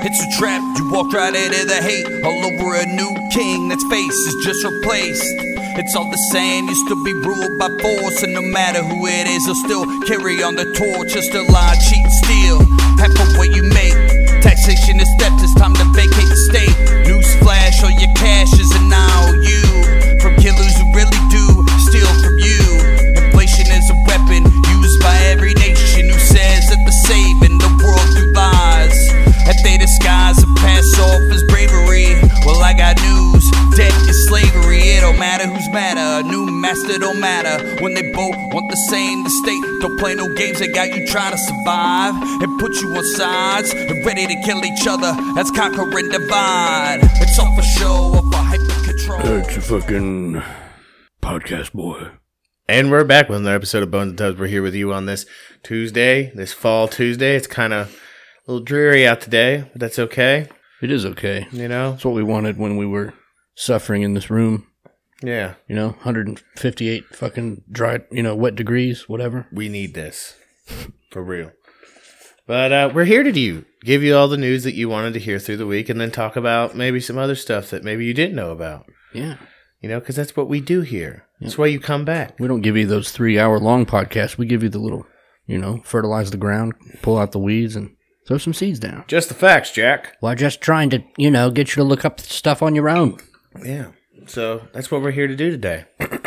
It's a trap, you walk right into the hate. All over a new king that's face is just replaced. It's all the same, you still be ruled by force. And no matter who it is, they'll still carry on the torch. Just a lie, cheat and steal, half of what you make. Taxation is theft, it's time to vacate the state. Newsflash, all your cash is an IOU. From killers who really do steal from you. Inflation is a weapon used by every nation who says that they're saving the world through lies. That they disguise and pass off as bravery. Well, I got news, debt is slavery. It don't matter who's madder, a new master don't matter. When they both want the same, the state don't play no games. They got you trying to survive and put you on sides and ready to kill each other. That's conquer and divide. It's all for show, or for hyper control. It's a fucking podcast, boy. And we're back with another episode of Bones and Tubs. We're here with you on this Tuesday, this fall Tuesday. It's kind of a little dreary out today, but that's okay. It is okay. You know? That's what we wanted when we were suffering in this room. Yeah. 158 fucking dry, wet degrees, whatever. We need this. For real. But we're here to give you all the news that you wanted to hear through the week and then talk about maybe some other stuff that maybe you didn't know about. Yeah. Because that's what we do here. That's why you come back. We don't give you those 3-hour-long podcasts. We give you the little, fertilize the ground, pull out the weeds, and throw some seeds down. Just the facts, Jack. Well, just trying to, get you to look up stuff on your own. Yeah. So that's what we're here to do today.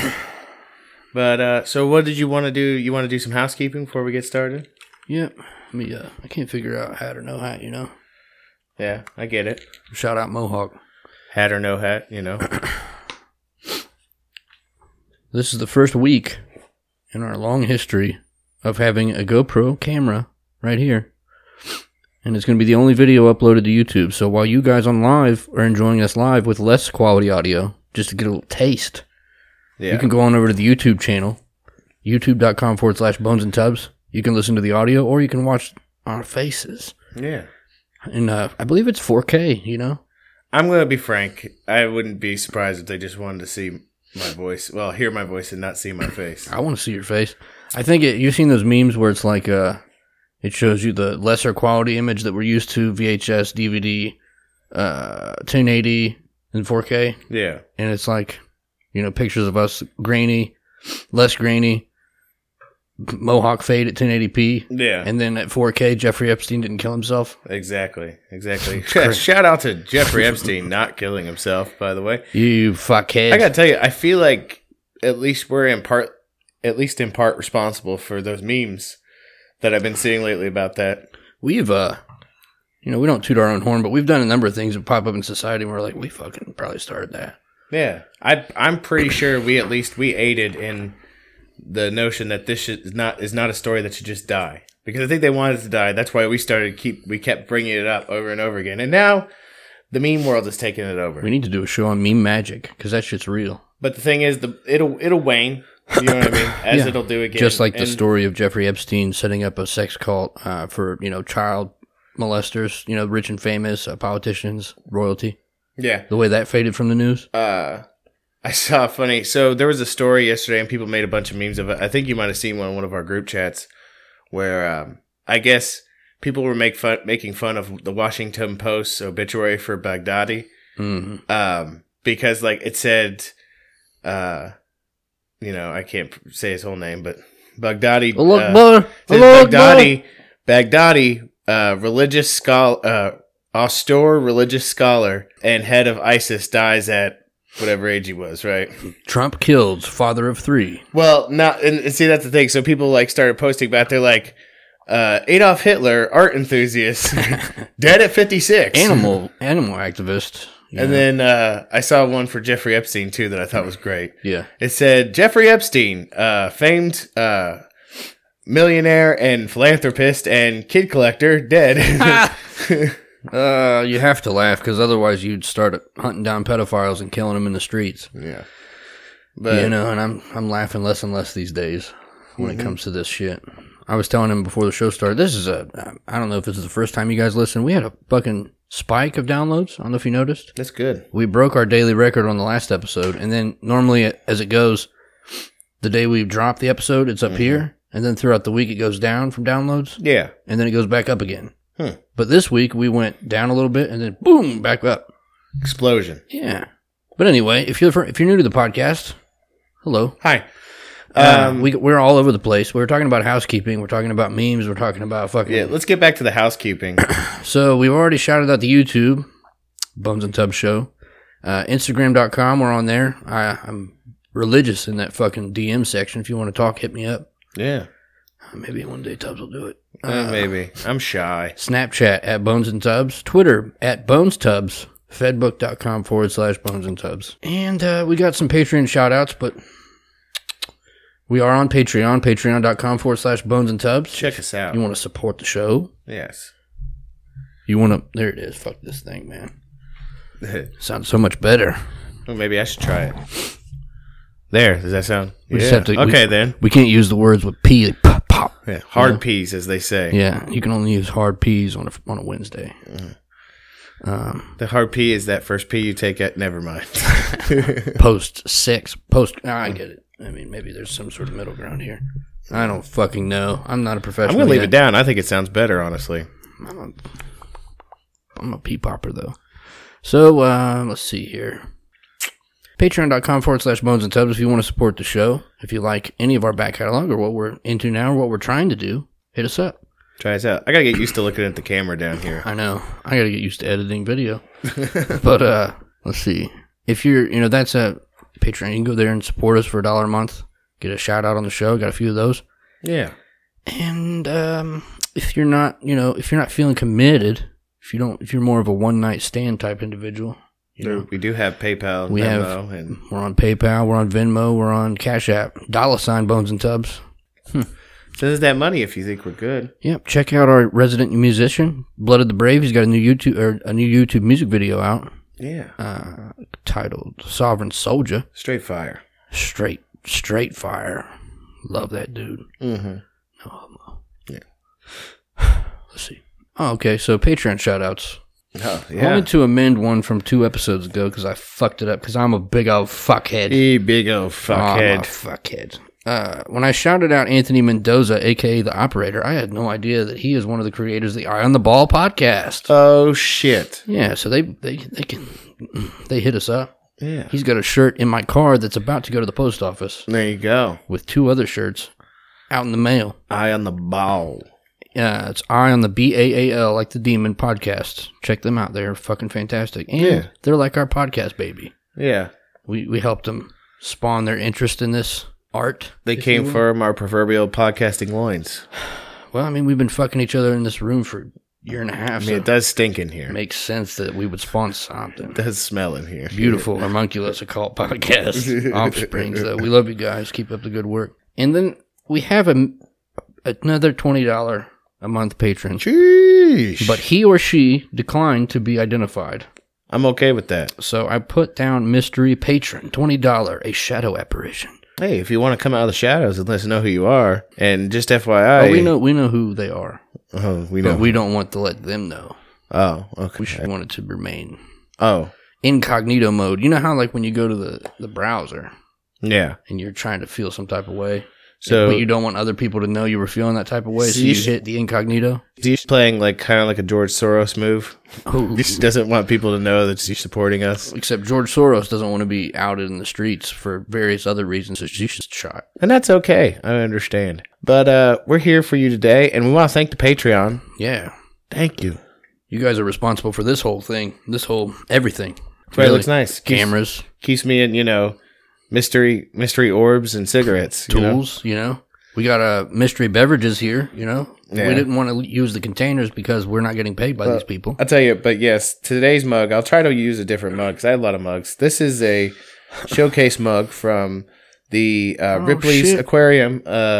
But, so what did you want to do? You want to do some housekeeping before we get started? Yeah. I can't figure out hat or no hat, Yeah, I get it. Shout out Mohawk. Hat or no hat, This is the first week in our long history of having a GoPro camera right here. And it's going to be the only video uploaded to YouTube. So while you guys on live are enjoying us live with less quality audio, just to get a little taste, you can go on over to the YouTube channel, youtube.com/Bones and Tubs. You can listen to the audio or you can watch our faces. Yeah. And I believe it's 4K, I'm going to be frank. I wouldn't be surprised if they just wanted to see my voice. Well, hear my voice and not see my face. I want to see your face. I think you've seen those memes where it's like it shows you the lesser quality image that we're used to, VHS, DVD, 1080, and 4K. Yeah. And it's like, pictures of us grainy, less grainy, Mohawk fade at 1080p. Yeah. And then at 4K, Jeffrey Epstein didn't kill himself. Exactly. Shout out to Jeffrey Epstein not killing himself, by the way. You fuckhead. I got to tell you, I feel like at least we're in part responsible for those memes that I've been seeing lately about that. We've, we don't toot our own horn, but we've done a number of things that pop up in society and we're like, we fucking probably started that. Yeah. I'm pretty sure we aided in the notion that this is not a story that should just die. Because I think they wanted it to die. That's why we kept bringing it up over and over again. And now the meme world is taking it over. We need to do a show on meme magic because that shit's real. But the thing is, it'll wane. You know what I mean? As it'll do again. Just like the story of Jeffrey Epstein setting up a sex cult for, child molesters, rich and famous, politicians, royalty. Yeah. The way that faded from the news. I saw funny. So there was a story yesterday and people made a bunch of memes of it. I think you might have seen one of our group chats where I guess people were making fun of the Washington Post's obituary for Baghdadi. Mm-hmm. Because it said, I can't say his whole name, but Baghdadi. Baghdadi, religious scholar, austere religious scholar and head of ISIS dies at whatever age he was, right? Trump killed father of 3. Well, and see, that's the thing. So people started posting about, they're like, Adolf Hitler, art enthusiast, dead at 56. Animal activist. And then I saw one for Jeffrey Epstein, too, that I thought was great. Yeah. It said, Jeffrey Epstein, famed millionaire and philanthropist and kid collector, dead. You have to laugh because otherwise you'd start hunting down pedophiles and killing them in the streets. Yeah. But and I'm laughing less and less these days when it comes to this shit. I was telling him before the show started, this is I don't know if this is the first time you guys listen. We had a fucking spike of downloads. I don't know if you noticed. That's good. We broke our daily record on the last episode, and then normally as it goes, the day we drop the episode, it's up here, and then throughout the week it goes down from downloads. Yeah. And then it goes back up again. But this week we went down a little bit and then boom, back up. Explosion. Yeah. But anyway, if you're new to the podcast, hello. Hi. We're all over the place. We're talking about housekeeping. We're talking about memes. We're talking about fucking... Yeah, let's get back to the housekeeping. So we've already shouted out the YouTube, Bones and Tubbs Show. Instagram.com, we're on there. I'm religious in that fucking DM section. If you want to talk, hit me up. Yeah. Maybe one day Tubbs will do it. Maybe. I'm shy. Snapchat at Bones and Tubbs. Twitter at Bones Tubbs. Fedbook.com/Bones and Tubbs. And we got some Patreon shout outs, but we are on Patreon. Patreon.com/Bones and Tubbs. Check us out. You want to support the show? Yes. You want to... There it is. Fuck this thing, man. Sounds so much better. Well, maybe I should try it. There. Does that sound? We just have to, then. We can't use the words with P. Pop, pop. Yeah. Hard P's, as they say. Yeah. You can only use hard P's on a Wednesday. The hard P is that first P you take at... Never mind. Post 6. I get it. I mean, maybe there's some sort of middle ground here. I don't fucking know. I'm not a professional. I'm going to leave it down. I think it sounds better, honestly. I'm a P-popper, though. So, let's see here. Patreon.com/Bones and Tubbs if you want to support the show. If you like any of our back catalog or what we're into now or what we're trying to do, hit us up. Try us out. I got to get used to looking at the camera down here. I know. I got to get used to editing video. But, let's see. If you're, that's a Patreon. You can go there and support us for $1 a month. Get a shout out on the show. Got a few of those. Yeah. And, if you're not, if you're not feeling committed, if you're more of a one night stand type individual, we do have PayPal, Venmo, we're on PayPal, we're on Venmo, we're on Cash App, $ Bones and Tubbs. Send us that money if you think we're good. Yep. Check out our resident musician, Blood of the Brave. He's got a new YouTube music video out. Yeah. Titled Sovereign Soldier. Straight fire. Straight fire. Love that dude. Mm-hmm. No homo. Yeah. Let's see. Oh, okay. So Patreon shoutouts. Oh, yeah. I wanted to amend one from 2 episodes ago because I fucked it up because I'm a big old fuckhead. Big old fuckhead. I'm a fuckhead. When I shouted out Anthony Mendoza, a.k.a. The Operator, I had no idea that he is one of the creators of the Eye on the Ball podcast. Oh, shit. Yeah, so they hit us up. Yeah. He's got a shirt in my car that's about to go to the post office. There you go. With 2 other shirts out in the mail. Eye on the Ball. It's Eye on the BAAL, like the Demon podcast. Check them out. They're fucking fantastic. And they're like our podcast baby. Yeah. We helped them spawn their interest in this art. They came from our proverbial podcasting loins. Well, I mean, we've been fucking each other in this room for a year and a half. I mean, it does stink in here. It makes sense that we would spawn something. It does smell in here. Beautiful Homunculus Occult Podcast. Offsprings, though. We love you guys. Keep up the good work. And then we have another $20 a month patron. Sheesh. But he or she declined to be identified. I'm okay with that. So I put down mystery patron, $20, a shadow apparition. Hey, if you want to come out of the shadows and let us know who you are, and just FYI, we know who they are. Oh, we know. But we don't want to let them know. Oh, okay. We should want it to remain. Oh, incognito mode. You know how like when you go to the browser, yeah, and you're trying to feel some type of way. So, but you don't want other people to know you were feeling that type of way, so you hit the incognito. He's playing kind of like a George Soros move. Ooh. He just doesn't want people to know that he's supporting us. Except George Soros doesn't want to be outed in the streets for various other reasons that she's just shot. And that's okay. I understand. But we're here for you today, and we want to thank the Patreon. Yeah. Thank you. You guys are responsible for this whole thing, everything. Right, it looks nice. Cameras. Keeps me in, mystery orbs and cigarettes. Tools, We got mystery beverages here, Yeah. We didn't want to use the containers because we're not getting paid by these people. I'll tell you, but yes, today's mug, I'll try to use a different mug because I had a lot of mugs. This is a showcase mug from the Ripley's Aquarium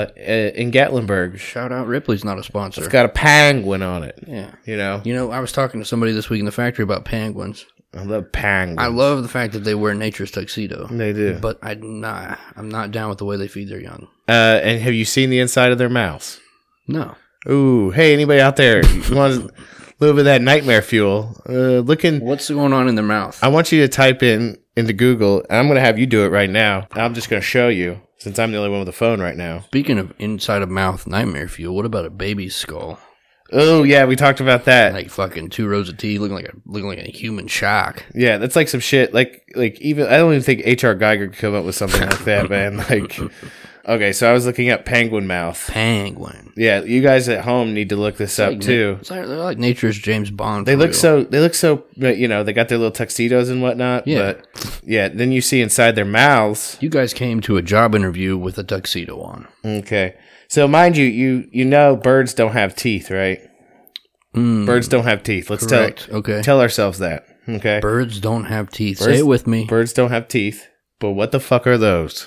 in Gatlinburg. Shout out Ripley's, not a sponsor. It's got a penguin on it. Yeah. I was talking to somebody this week in the factory about penguins. I love penguins. I love the fact that they wear nature's tuxedo. They do. But I'm not down with the way they feed their young. And have you seen the inside of their mouths? No. Ooh, hey, anybody out there? You want a little bit of that nightmare fuel? What's going on in their mouth? I want you to type into Google, and I'm going to have you do it right now. I'm just going to show you, since I'm the only one with a phone right now. Speaking of inside of mouth nightmare fuel, what about a baby's skull? Oh yeah, we talked about that. Like fucking 2 rows of teeth, looking like a human shark. Yeah, that's like some shit. Like even I don't even think H.R. Geiger could come up with something like that, man. Like, okay, so I was looking up penguin mouth. Penguin. Yeah, you guys at home need to look this up too. They're like nature's James Bond. They look so. They got their little tuxedos and whatnot. Yeah. But yeah, then you see inside their mouths. You guys came to a job interview with a tuxedo on. Okay, so mind you, you know birds don't have teeth, right? Birds don't have teeth. Let's tell ourselves that. Okay. Birds don't have teeth. Say it with me. Birds don't have teeth. But what the fuck are those?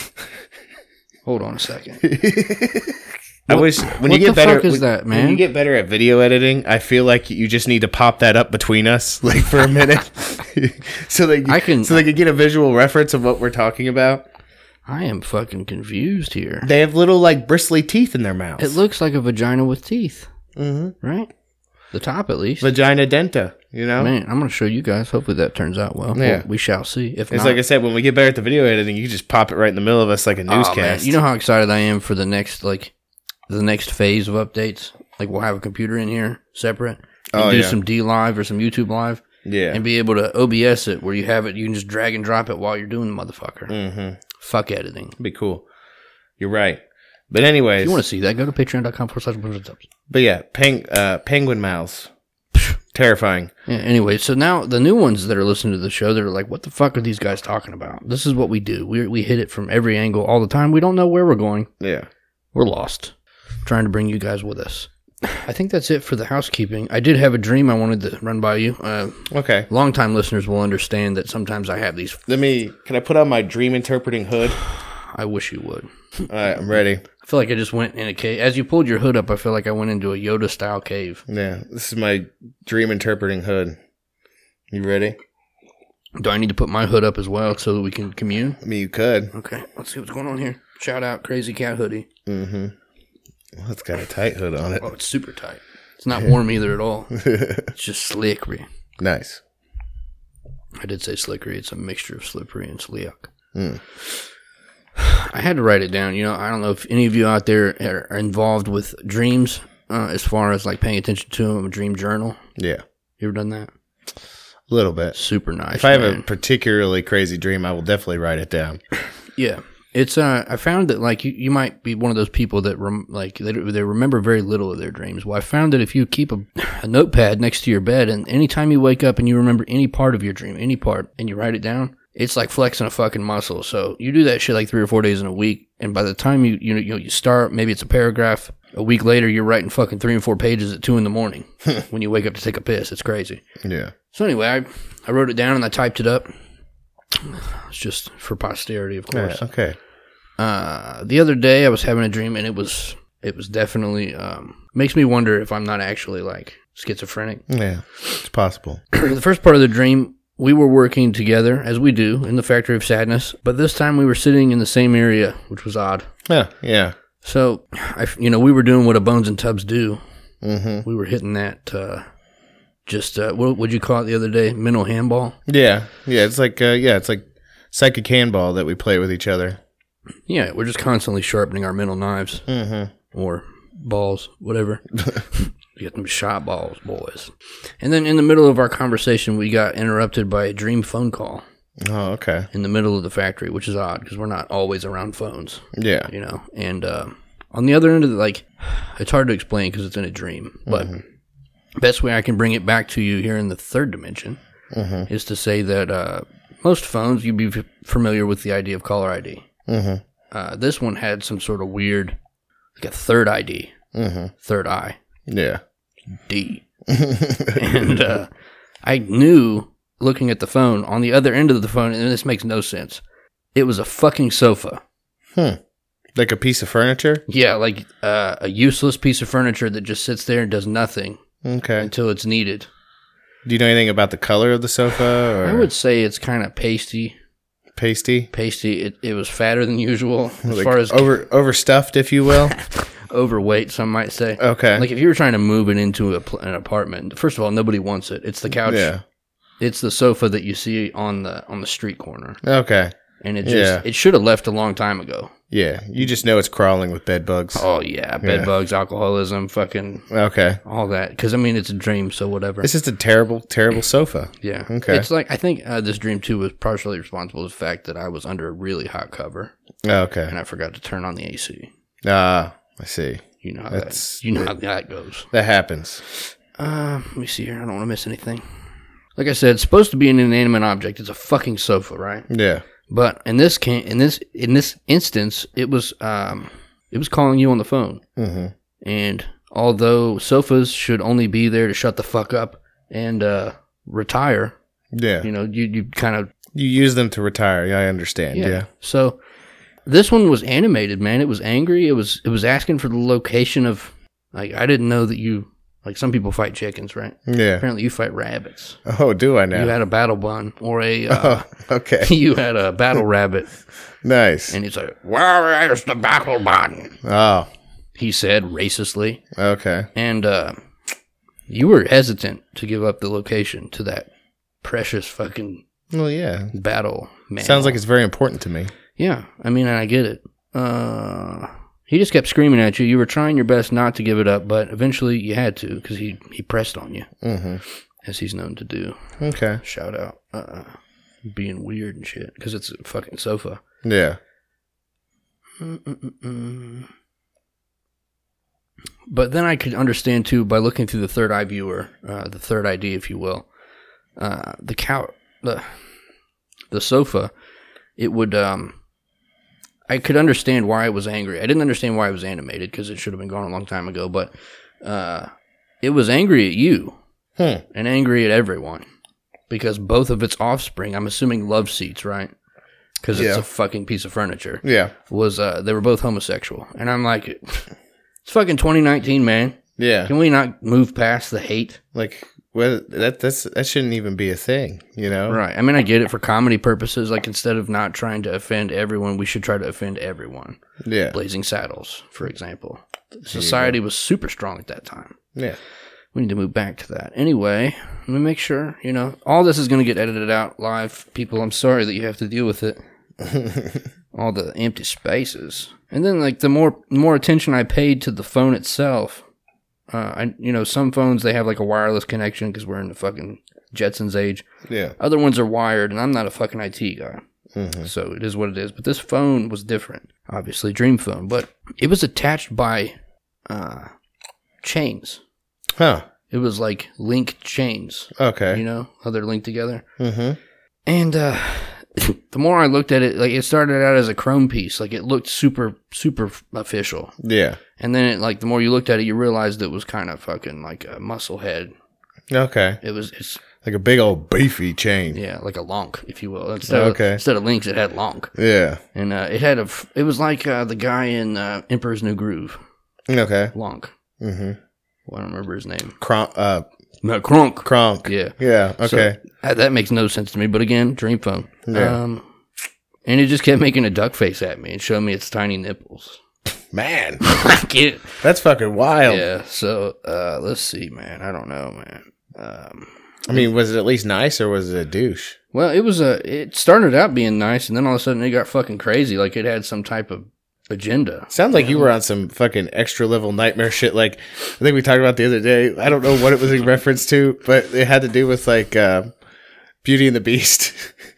Hold on a second. I wish when you get better. When you get better at video editing, I feel like you just need to pop that up between us, like for a minute, so they can get a visual reference of what we're talking about. I am fucking confused here. They have little like bristly teeth in their mouths. It looks like a vagina with teeth. Mm-hmm. Right? The top, at least. Vagina denta, you know? Man, I'm going to show you guys. Hopefully that turns out well. Yeah. We shall see. If it's not, like I said, when we get better at the video editing, you just pop it right in the middle of us like a newscast. Man. You know how excited I am for the next phase of updates? Like, we'll have a computer in here separate. And do some D Live or some YouTube Live. Yeah. And be able to OBS it where you have it. You can just drag and drop it while you're doing the motherfucker. Mm-hmm. Fuck editing. Be cool. You're right. But anyways. If you want to see that, go to patreon.com/. But yeah, penguin mouths. Terrifying. Yeah, anyway, so now the new ones that are listening to the show, they're like, what the fuck are these guys talking about? This is what we do. We hit it from every angle all the time. We don't know where we're going. Yeah. We're lost. Trying to bring you guys with us. I think that's it for the housekeeping. I did have a dream I wanted to run by you. Okay. Longtime listeners will understand that sometimes I have these. Can I put on my dream interpreting hood? I wish you would. All right, I'm ready. I feel like I just went in a cave. As you pulled your hood up, I feel like I went into a Yoda-style cave. Yeah, this is my dream interpreting hood. You ready? Do I need to put my hood up as well so that we can commune? I mean, you could. Okay, let's see what's going on here. Shout out Crazy Cat Hoodie. Mm-hmm. Well, it's got a tight hood on it. Oh, it's super tight. It's not warm either at all. It's just slickery. Nice. I did say slickery. It's a mixture of slippery and slick. I had to write it down. You know, I don't know if any of you out there are involved with dreams as far as like paying attention to them, a dream journal. Yeah. You ever done that? A little bit. Super nice. If I have a particularly crazy dream, I will definitely write it down. Yeah. It's I found that like you might be one of those people that they remember very little of their dreams. Well, I found that if you keep a notepad next to your bed and anytime you wake up and you remember any part of your dream, any part, and you write it down, it's like flexing a fucking muscle. So you do that shit like 3 or 4 days in a week, and by the time you start, maybe it's a paragraph. A week later, you're writing fucking 3 and 4 pages at 2 a.m. when you wake up to take a piss. It's crazy. Yeah. So anyway, I wrote it down and I typed it up. It's just for posterity, of course. Yeah, okay. The other day I was having a dream and it was definitely makes me wonder if I'm not actually like schizophrenic. Yeah, it's possible. The first part of the dream, we were working together as we do in the Factory of Sadness, but this time we were sitting in the same area, which was odd. Yeah. So, we were doing what a Bones and Tubbs do. Mm-hmm. We were hitting that, what would you call it the other day? Mental handball? Yeah. It's like psychic handball that we play with each other. Yeah, we're just constantly sharpening our mental knives. Mm-hmm. Or balls, whatever. Get them shot balls, boys. And then in the middle of our conversation, we got interrupted by a dream phone call. Oh, okay. In the middle of the factory, which is odd because we're not always around phones. Yeah. And on the other end of it, it's hard to explain because it's in a dream. But best way I can bring it back to you here in the third dimension is to say that most phones, you'd be familiar with the idea of caller ID. Mm-hmm. This one had some sort of weird, like a third ID. Mm-hmm. Third eye. Yeah. D. And I knew, looking at the phone, on the other end of the phone, and this makes no sense, it was a fucking sofa. Like a piece of furniture? Yeah, like a useless piece of furniture that just sits there and does nothing until it's needed. Do you know anything about the color of the sofa? Or? I would say it's kind of pasty. Pasty? Pasty. It was fatter than usual. As like far as overstuffed, if you will. Overweight, some might say. Okay. Like if you were trying to move it into an apartment, first of all, nobody wants it. It's the couch. Yeah. It's the sofa that you see on the street corner. Okay. And it should have left a long time ago. Yeah, you just know it's crawling with bed bugs. Oh, yeah. Bed bugs, alcoholism, fucking... Okay. All that. Because, I mean, it's a dream, so whatever. It's just a terrible, terrible sofa. Yeah. Okay. It's like, I think this dream, too, was partially responsible for the fact that I was under a really hot cover. Okay. And I forgot to turn on the AC. I see. You know how that goes. That happens. Let me see here. I don't want to miss anything. Like I said, it's supposed to be an inanimate object. It's a fucking sofa, right? Yeah. But in this instance, it was calling you on the phone. Mm-hmm. And although sofas should only be there to shut the fuck up and retire, yeah, you know, you kind of use them to retire. Yeah, I understand. Yeah. So this one was animated, man. It was angry. It was asking for the location of, like, I didn't know that you. Like, some people fight chickens, right? Yeah. Apparently you fight rabbits. Oh, do I now? You had a battle bun or a... okay. You had a battle rabbit. Nice. And he's like, where is the battle bun? Oh. He said racistly. Okay. And you were hesitant to give up the location to that precious fucking battle man. Sounds like it's very important to me. Yeah. I mean, I get it. He just kept screaming at you. You were trying your best not to give it up, but eventually you had to because he pressed on you, as he's known to do. Okay. Shout out. Being weird and shit because it's a fucking sofa. Yeah. But then I could understand, too, by looking through the third eye viewer, the third ID, if you will, the sofa, it would... I could understand why it was angry. I didn't understand why it was animated because it should have been gone a long time ago. But it was angry at you and angry at everyone because both of its offspring, I'm assuming love seats, right? Because it's a fucking piece of furniture. Yeah, was they were both homosexual, and I'm like, it's fucking 2019, man. Yeah, can we not move past the hate? Like. Well, that shouldn't even be a thing, you know? Right. I mean, I get it for comedy purposes. Like, instead of not trying to offend everyone, we should try to offend everyone. Yeah. Blazing Saddles, for example. Society was super strong at that time. Yeah. We need to move back to that. Anyway, let me make sure, you know, all this is going to get edited out live. People, I'm sorry that you have to deal with it. All the empty spaces. And then, like, the more attention I paid to the phone itself... some phones, they have like a wireless connection because we're in the fucking Jetsons age. Yeah. Other ones are wired, and I'm not a fucking IT guy. So it is what it is. But this phone was different. Obviously, Dream Phone. But it was attached by chains. Huh. It was like linked chains. Okay. You know, how they're linked together. Mm-hmm. And the more I looked at it, like, it started out as a chrome piece. Like, it looked super, super official. Yeah. And then, the more you looked at it, you realized it was kind of fucking like a muscle head. Okay. It's like a big old beefy chain. Yeah, like a lonk, if you will. Instead of links, it had lonk. Yeah. And it was like the guy in Emperor's New Groove. Okay. Lonk. Mm-hmm. Well, I don't remember his name. No, Kronk. Kronk. Yeah. Yeah, okay. So, that makes no sense to me, but again, Dream Phone. Yeah. And it just kept making a duck face at me and showing me its tiny nipples. Man. I get it. That's fucking wild. Yeah, so let's see, man. I don't know, man. I mean, was it at least nice or was it a douche? Well, it started out being nice, and then all of a sudden it got fucking crazy. Like, it had some type of agenda. Sounds like you were on some fucking extra level nightmare shit. Like, I think we talked about the other day. I don't know what it was in reference to, but it had to do with like Beauty and the Beast.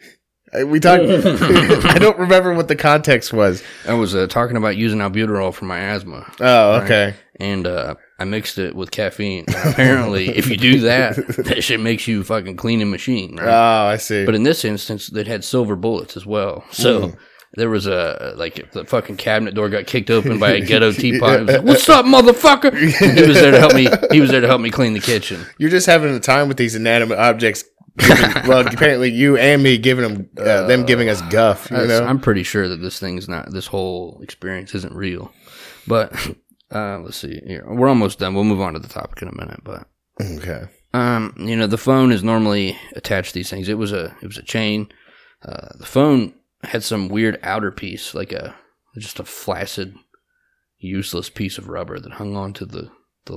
We talked. I don't remember what the context was. I was talking about using albuterol for my asthma. Oh, okay. Right? And I mixed it with caffeine. And apparently, if you do that, that shit makes you fucking clean a machine. Right? Oh, I see. But in this instance, it had silver bullets as well. So there was the fucking cabinet door got kicked open by a ghetto teapot. It was like, "What's up, motherfucker?" And he was there to help me. He was there to help me clean the kitchen. You're just having a time with these inanimate objects. Well, apparently you and me giving them giving us guff. You know? I'm pretty sure that this whole experience isn't real. But let's see here. We're almost done. We'll move on to the topic in a minute. But okay. The phone is normally attached to these things. It was a chain. The phone had some weird outer piece, like just a flaccid, useless piece of rubber that hung onto the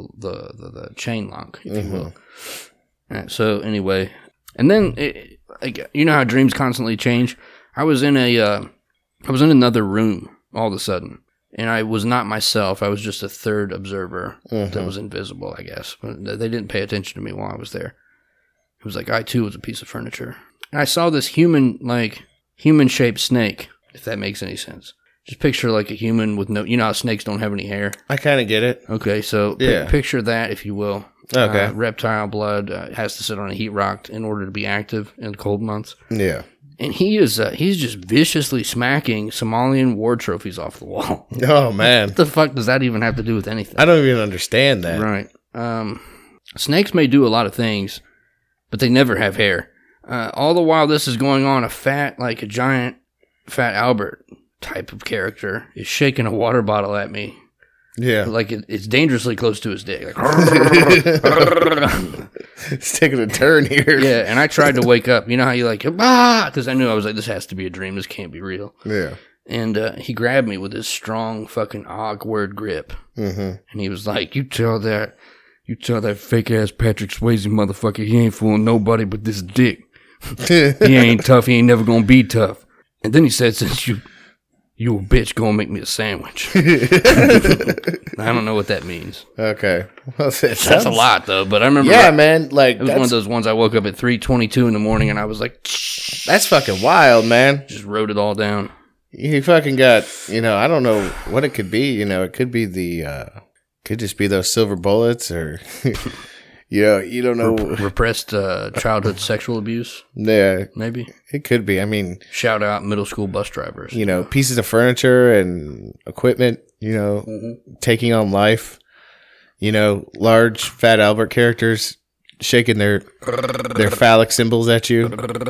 chain lock, if you will. All right, so anyway. And then, you know how dreams constantly change? I was in another room all of a sudden. And I was not myself. I was just a third observer that was invisible, I guess. But they didn't pay attention to me while I was there. It was like I, too, was a piece of furniture. And I saw this human-shaped snake, if that makes any sense. Just picture like a human with no... You know how snakes don't have any hair? I kind of get it. Okay, so picture that, if you will. Okay. Reptile blood has to sit on a heat rock in order to be active in the cold months. Yeah. And he's just viciously smacking Somalian war trophies off the wall. Oh, man. What the fuck does that even have to do with anything? I don't even understand that. Right. Snakes may do a lot of things, but they never have hair. All the while this is going on, a giant Fat Albert type of character is shaking a water bottle at me. Yeah. Like it's dangerously close to his dick. Like, it's taking a turn here. Yeah, and I tried to wake up. You know how you like, because I knew I was like, this has to be a dream. This can't be real. Yeah. And he grabbed me with his strong fucking awkward grip. Mm-hmm. And he was like, you tell that fake-ass Patrick Swayze motherfucker, he ain't fooling nobody but this dick. He ain't tough. He ain't never gonna be tough. And then he said, since you a bitch gonna make me a sandwich. I don't know what that means. Okay. Well, that's a lot, though. But I remember... Yeah, man. Like, it was one of those ones I woke up at 3:22 in the morning, and I was like... That's fucking wild, man. Just wrote it all down. He fucking got... I don't know what it could be. It could be could just be those silver bullets, or... you don't know. Repressed childhood sexual abuse? Yeah. Maybe? It could be. I mean... Shout out middle school bus drivers. Pieces of furniture and equipment, taking on life. Large Fat Albert characters shaking their phallic symbols at you.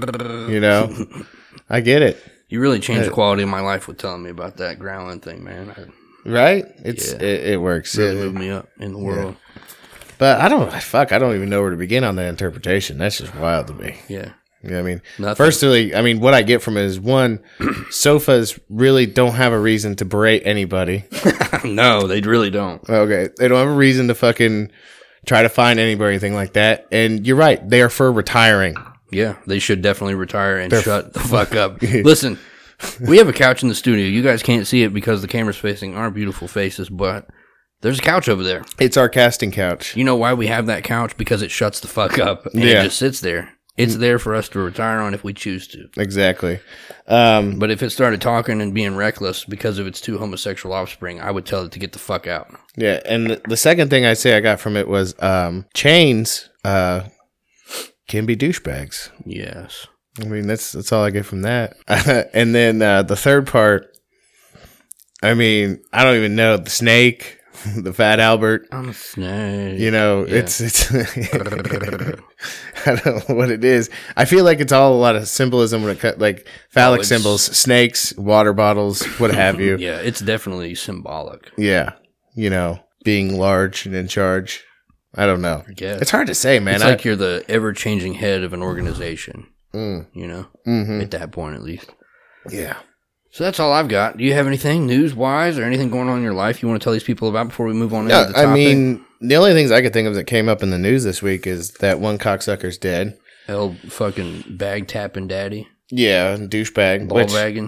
I get it. You really changed the quality of my life with telling me about that growling thing, man. Right? It works. It really moved me up in the world. Yeah. But I don't even know where to begin on that interpretation. That's just wild to me. Yeah. You know what I mean? Nothing. Firstly, what I get from it is, one, sofas really don't have a reason to berate anybody. No, they really don't. Okay. They don't have a reason to fucking try to find anybody or anything like that. And you're right. They are for retiring. Yeah, they should definitely retire and shut the fuck up. Listen, we have a couch in the studio. You guys can't see it because the camera's facing our beautiful faces, but there's a couch over there. It's our casting couch. You know why we have that couch? Because it shuts the fuck up. And it just sits there. It's there for us to retire on if we choose to. Exactly. But if it started talking and being reckless because of its two homosexual offspring, I would tell it to get the fuck out. Yeah, and the second thing I got from it was chains can be douchebags. Yes. That's all I get from that. And then the third part, I don't even know, the snake, the Fat Albert. I'm a snake. It's I don't know what it is. I feel like it's all a lot of symbolism when it comes, like phallic symbols, snakes, water bottles, what have you. Yeah, it's definitely symbolic. Yeah. Being large and in charge. I don't know. Yeah. It's hard to say, man. It's like you're the ever-changing head of an organization. At that point, at least. Yeah. So that's all I've got. Do you have anything news-wise or anything going on in your life you want to tell these people about before we move on into the topic? The only things I could think of that came up in the news this week is that one cocksucker's dead. El fucking bag-tapping daddy. Yeah, douchebag. Ball-bagging.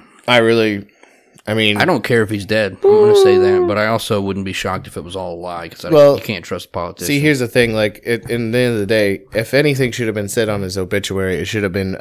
I don't care if he's dead. I'm going to say that, but I also wouldn't be shocked if it was all a lie because you can't trust politicians. See, here's the thing. Like, in the end of the day, if anything should have been said on his obituary, it should have been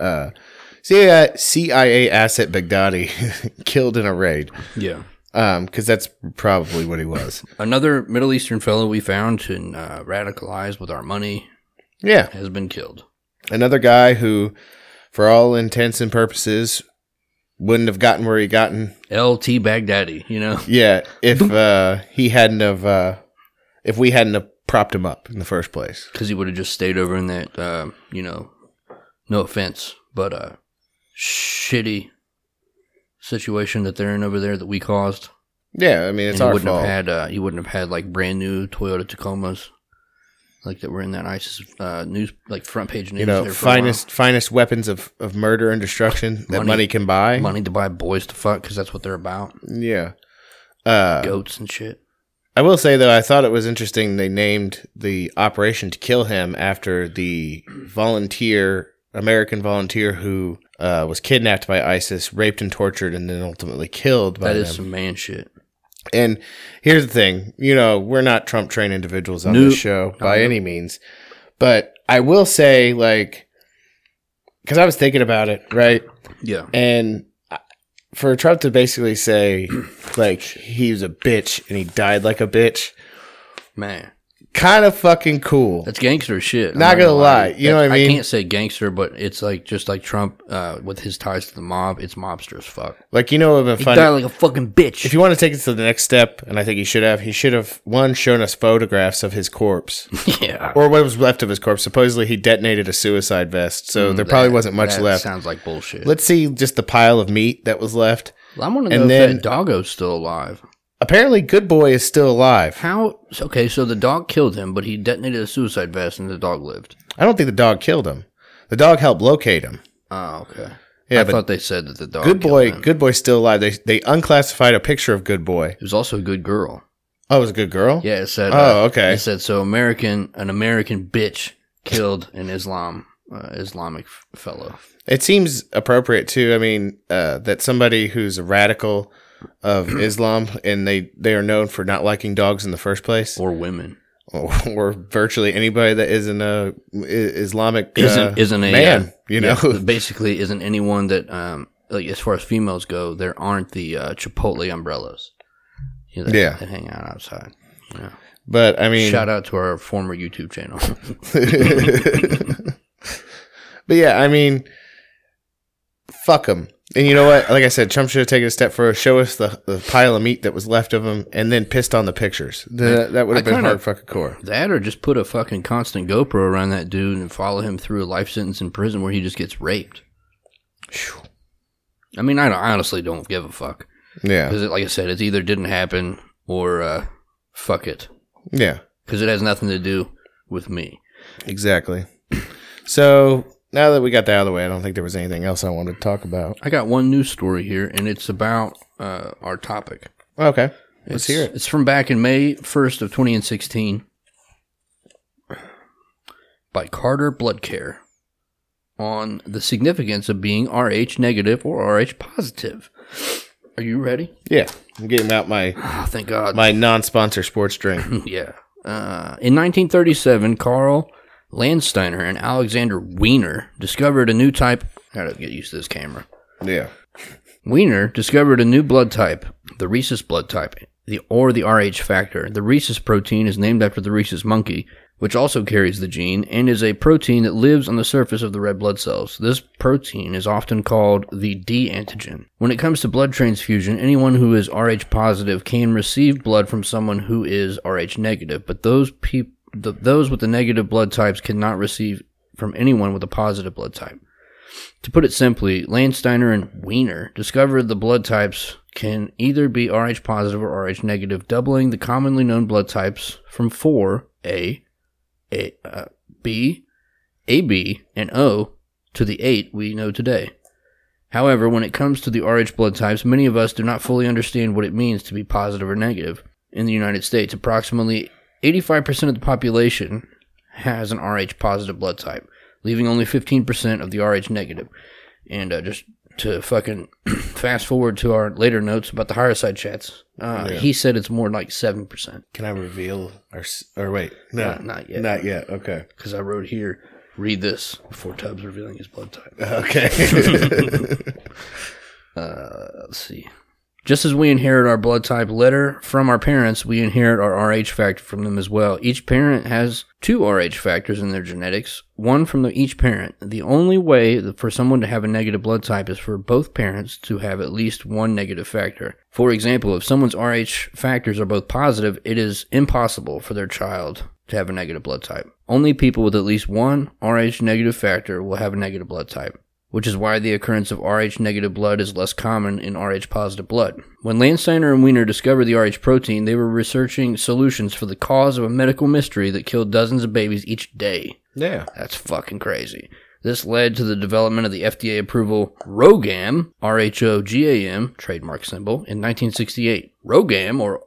CIA asset Baghdadi killed in a raid. Yeah. Because that's probably what he was. Another Middle Eastern fellow we found and radicalized with our money has been killed. Another guy who, for all intents and purposes, wouldn't have gotten where he gotten. LT Baghdadi, Yeah, if we hadn't have propped him up in the first place. Because he would have just stayed over in that, no offense, but shitty situation that they're in over there that we caused. Yeah, it's our fault. He wouldn't have had like brand new Toyota Tacomas like that were in that ISIS news, like front page news. Finest weapons of murder and destruction that money can buy. Money to buy boys to fuck because that's what they're about. Yeah, goats and shit. I will say though, I thought it was interesting they named the operation to kill him after the American volunteer who was kidnapped by ISIS, raped and tortured, and then ultimately killed by That them. is some man shit. And here's the thing, we're not Trump trained individuals on this show by any means, but I will say, like, because I was thinking about it, right? Yeah. And for Trump to basically say, like, he was a bitch and he died like a bitch, Man. kind of fucking cool. That's gangster shit. I'm Not gonna lie. You know what I mean? I can't say gangster, but it's like just like Trump with his ties to the mob. It's mobster as fuck. Like, it would have been He funny. died like a fucking bitch. If you want to take it to the next step, and I think he should have, one, shown us photographs of his corpse. Yeah. Or what was left of his corpse. Supposedly he detonated a suicide vest, so there probably wasn't much that left. Sounds like bullshit. Let's see just the pile of meat that was left. I want to know and if then- that doggo's still alive. Apparently, Good Boy is still alive. How? Okay, so the dog killed him, but he detonated a suicide vest and the dog lived. I don't think the dog killed him. The dog helped locate him. Oh, okay. Yeah, I but thought they said that the dog Good killed Boy, him. Good Boy's still alive. They unclassified a picture of Good Boy. It was also a good girl. Oh, it was a good girl? Yeah, it said. Oh, okay. It said so. An American bitch killed an Islamic fellow. It seems appropriate, too. I mean, that somebody who's a radical of Islam, and they are known for not liking dogs in the first place, Or women. or virtually anybody that isn't a Islamic Isn't a man, yeah, basically isn't anyone that like as far as females go, there aren't the Chipotle umbrellas. That hang out outside. Yeah. But I mean, Shout out to our former YouTube channel. but yeah, I mean, fuck him. And you know what? Like I said, Trump should have taken a step further, show us the pile of meat that was left of him, and then pissed on the pictures. That would have been hard fucking core. That or just put a fucking constant GoPro around that dude and follow him through a life sentence in prison where he just gets raped. I mean, I honestly don't give a fuck. Yeah. Because, like I said, it either didn't happen or fuck it. Yeah. Because it has nothing to do with me. Exactly. So now that we got that out of the way, I don't think there was anything else I wanted to talk about. I got one news story here, and it's about our topic. Okay. Let's hear it. It's from back in May 1st of 2016 by Carter Bloodcare on the significance of being Rh negative or Rh positive. Are you ready? Yeah. I'm getting out my Oh, thank God. my non-sponsor sports drink. Yeah. In 1937, Carl Landsteiner and Alexander Wiener discovered a new type. Gotta get used to this camera. Yeah. Wiener discovered a new blood type, the rhesus blood type, the Rh factor. The rhesus protein is named after the rhesus monkey, which also carries the gene, and is a protein that lives on the surface of the red blood cells. This protein is often called the D antigen. When it comes to blood transfusion, anyone who is Rh positive can receive blood from someone who is Rh negative, but those with the negative blood types cannot receive from anyone with a positive blood type. To put it simply, Landsteiner and Wiener discovered the blood types can either be Rh positive or Rh negative, doubling the commonly known blood types from 4, B, AB, and O to the 8 we know today. However, when it comes to the Rh blood types, many of us do not fully understand what it means to be positive or negative. In the United States, approximately 85% of the population has an Rh positive blood type, leaving only 15% of the Rh negative. And just to fucking fast forward to our later notes about the higher side chats, he said it's more like 7%. Can I reveal or wait? No, Not yet. Not yet. Okay. Because I wrote here, read this before Tubbs revealing his blood type. Okay. Let's see. Just as we inherit our blood type letter from our parents, we inherit our Rh factor from them as well. Each parent has 2 Rh factors in their genetics, one from each parent. The only way for someone to have a negative blood type is for both parents to have at least one negative factor. For example, if someone's Rh factors are both positive, it is impossible for their child to have a negative blood type. Only people with at least one Rh negative factor will have a negative blood type, which is why the occurrence of Rh negative blood is less common in Rh positive blood. When Landsteiner and Wiener discovered the Rh protein, they were researching solutions for the cause of a medical mystery that killed dozens of babies each day. Yeah. That's fucking crazy. This led to the development of the FDA approval RhoGAM, RHOGAM, trademark symbol, in 1968. RhoGAM, or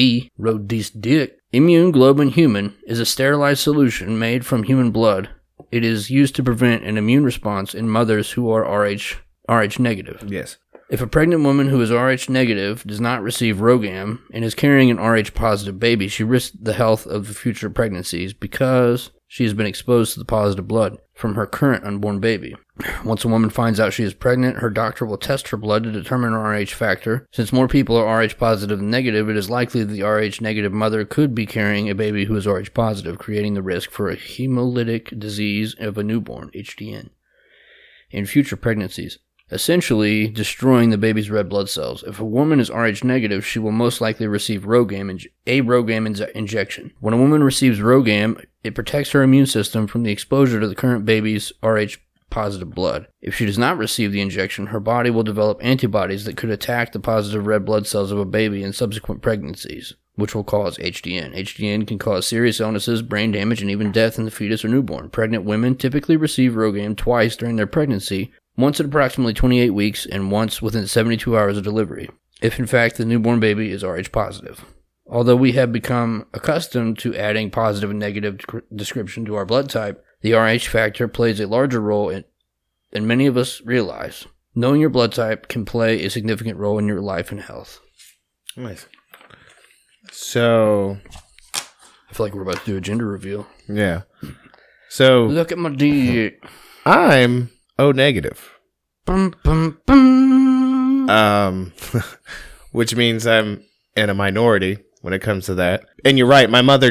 Rhodesidic immune globin human, is a sterilized solution made from human blood. it is used to prevent an immune response in mothers who are Rh negative. Yes. If a pregnant woman who is Rh negative does not receive RhoGAM and is carrying an Rh positive baby, she risks the health of future pregnancies because she has been exposed to the positive blood from her current unborn baby. Once a woman finds out she is pregnant, her doctor will test her blood to determine her Rh factor. Since more people are Rh positive than negative, it is likely that the Rh negative mother could be carrying a baby who is Rh positive, creating the risk for a hemolytic disease of a newborn, HDN, in future pregnancies, essentially destroying the baby's red blood cells. If a woman is Rh negative, she will most likely receive RhoGAM injection. When a woman receives RhoGAM, it protects her immune system from the exposure to the current baby's Rh positive blood. If she does not receive the injection, her body will develop antibodies that could attack the positive red blood cells of a baby in subsequent pregnancies, which will cause HDN. HDN can cause serious illnesses, brain damage, and even death in the fetus or newborn. Pregnant women typically receive RhoGAM twice during their pregnancy, once at approximately 28 weeks and once within 72 hours of delivery, if in fact the newborn baby is Rh positive. Although we have become accustomed to adding positive and negative description to our blood type, the Rh factor plays a larger role than many of us realize. Knowing your blood type can play a significant role in your life and health. Nice. So, I feel like we're about to do a gender reveal. yeah. So, Look at my dick. I'm O negative. Bum, bum, bum. Which means I'm in a minority when it comes to that. And you're right. My mother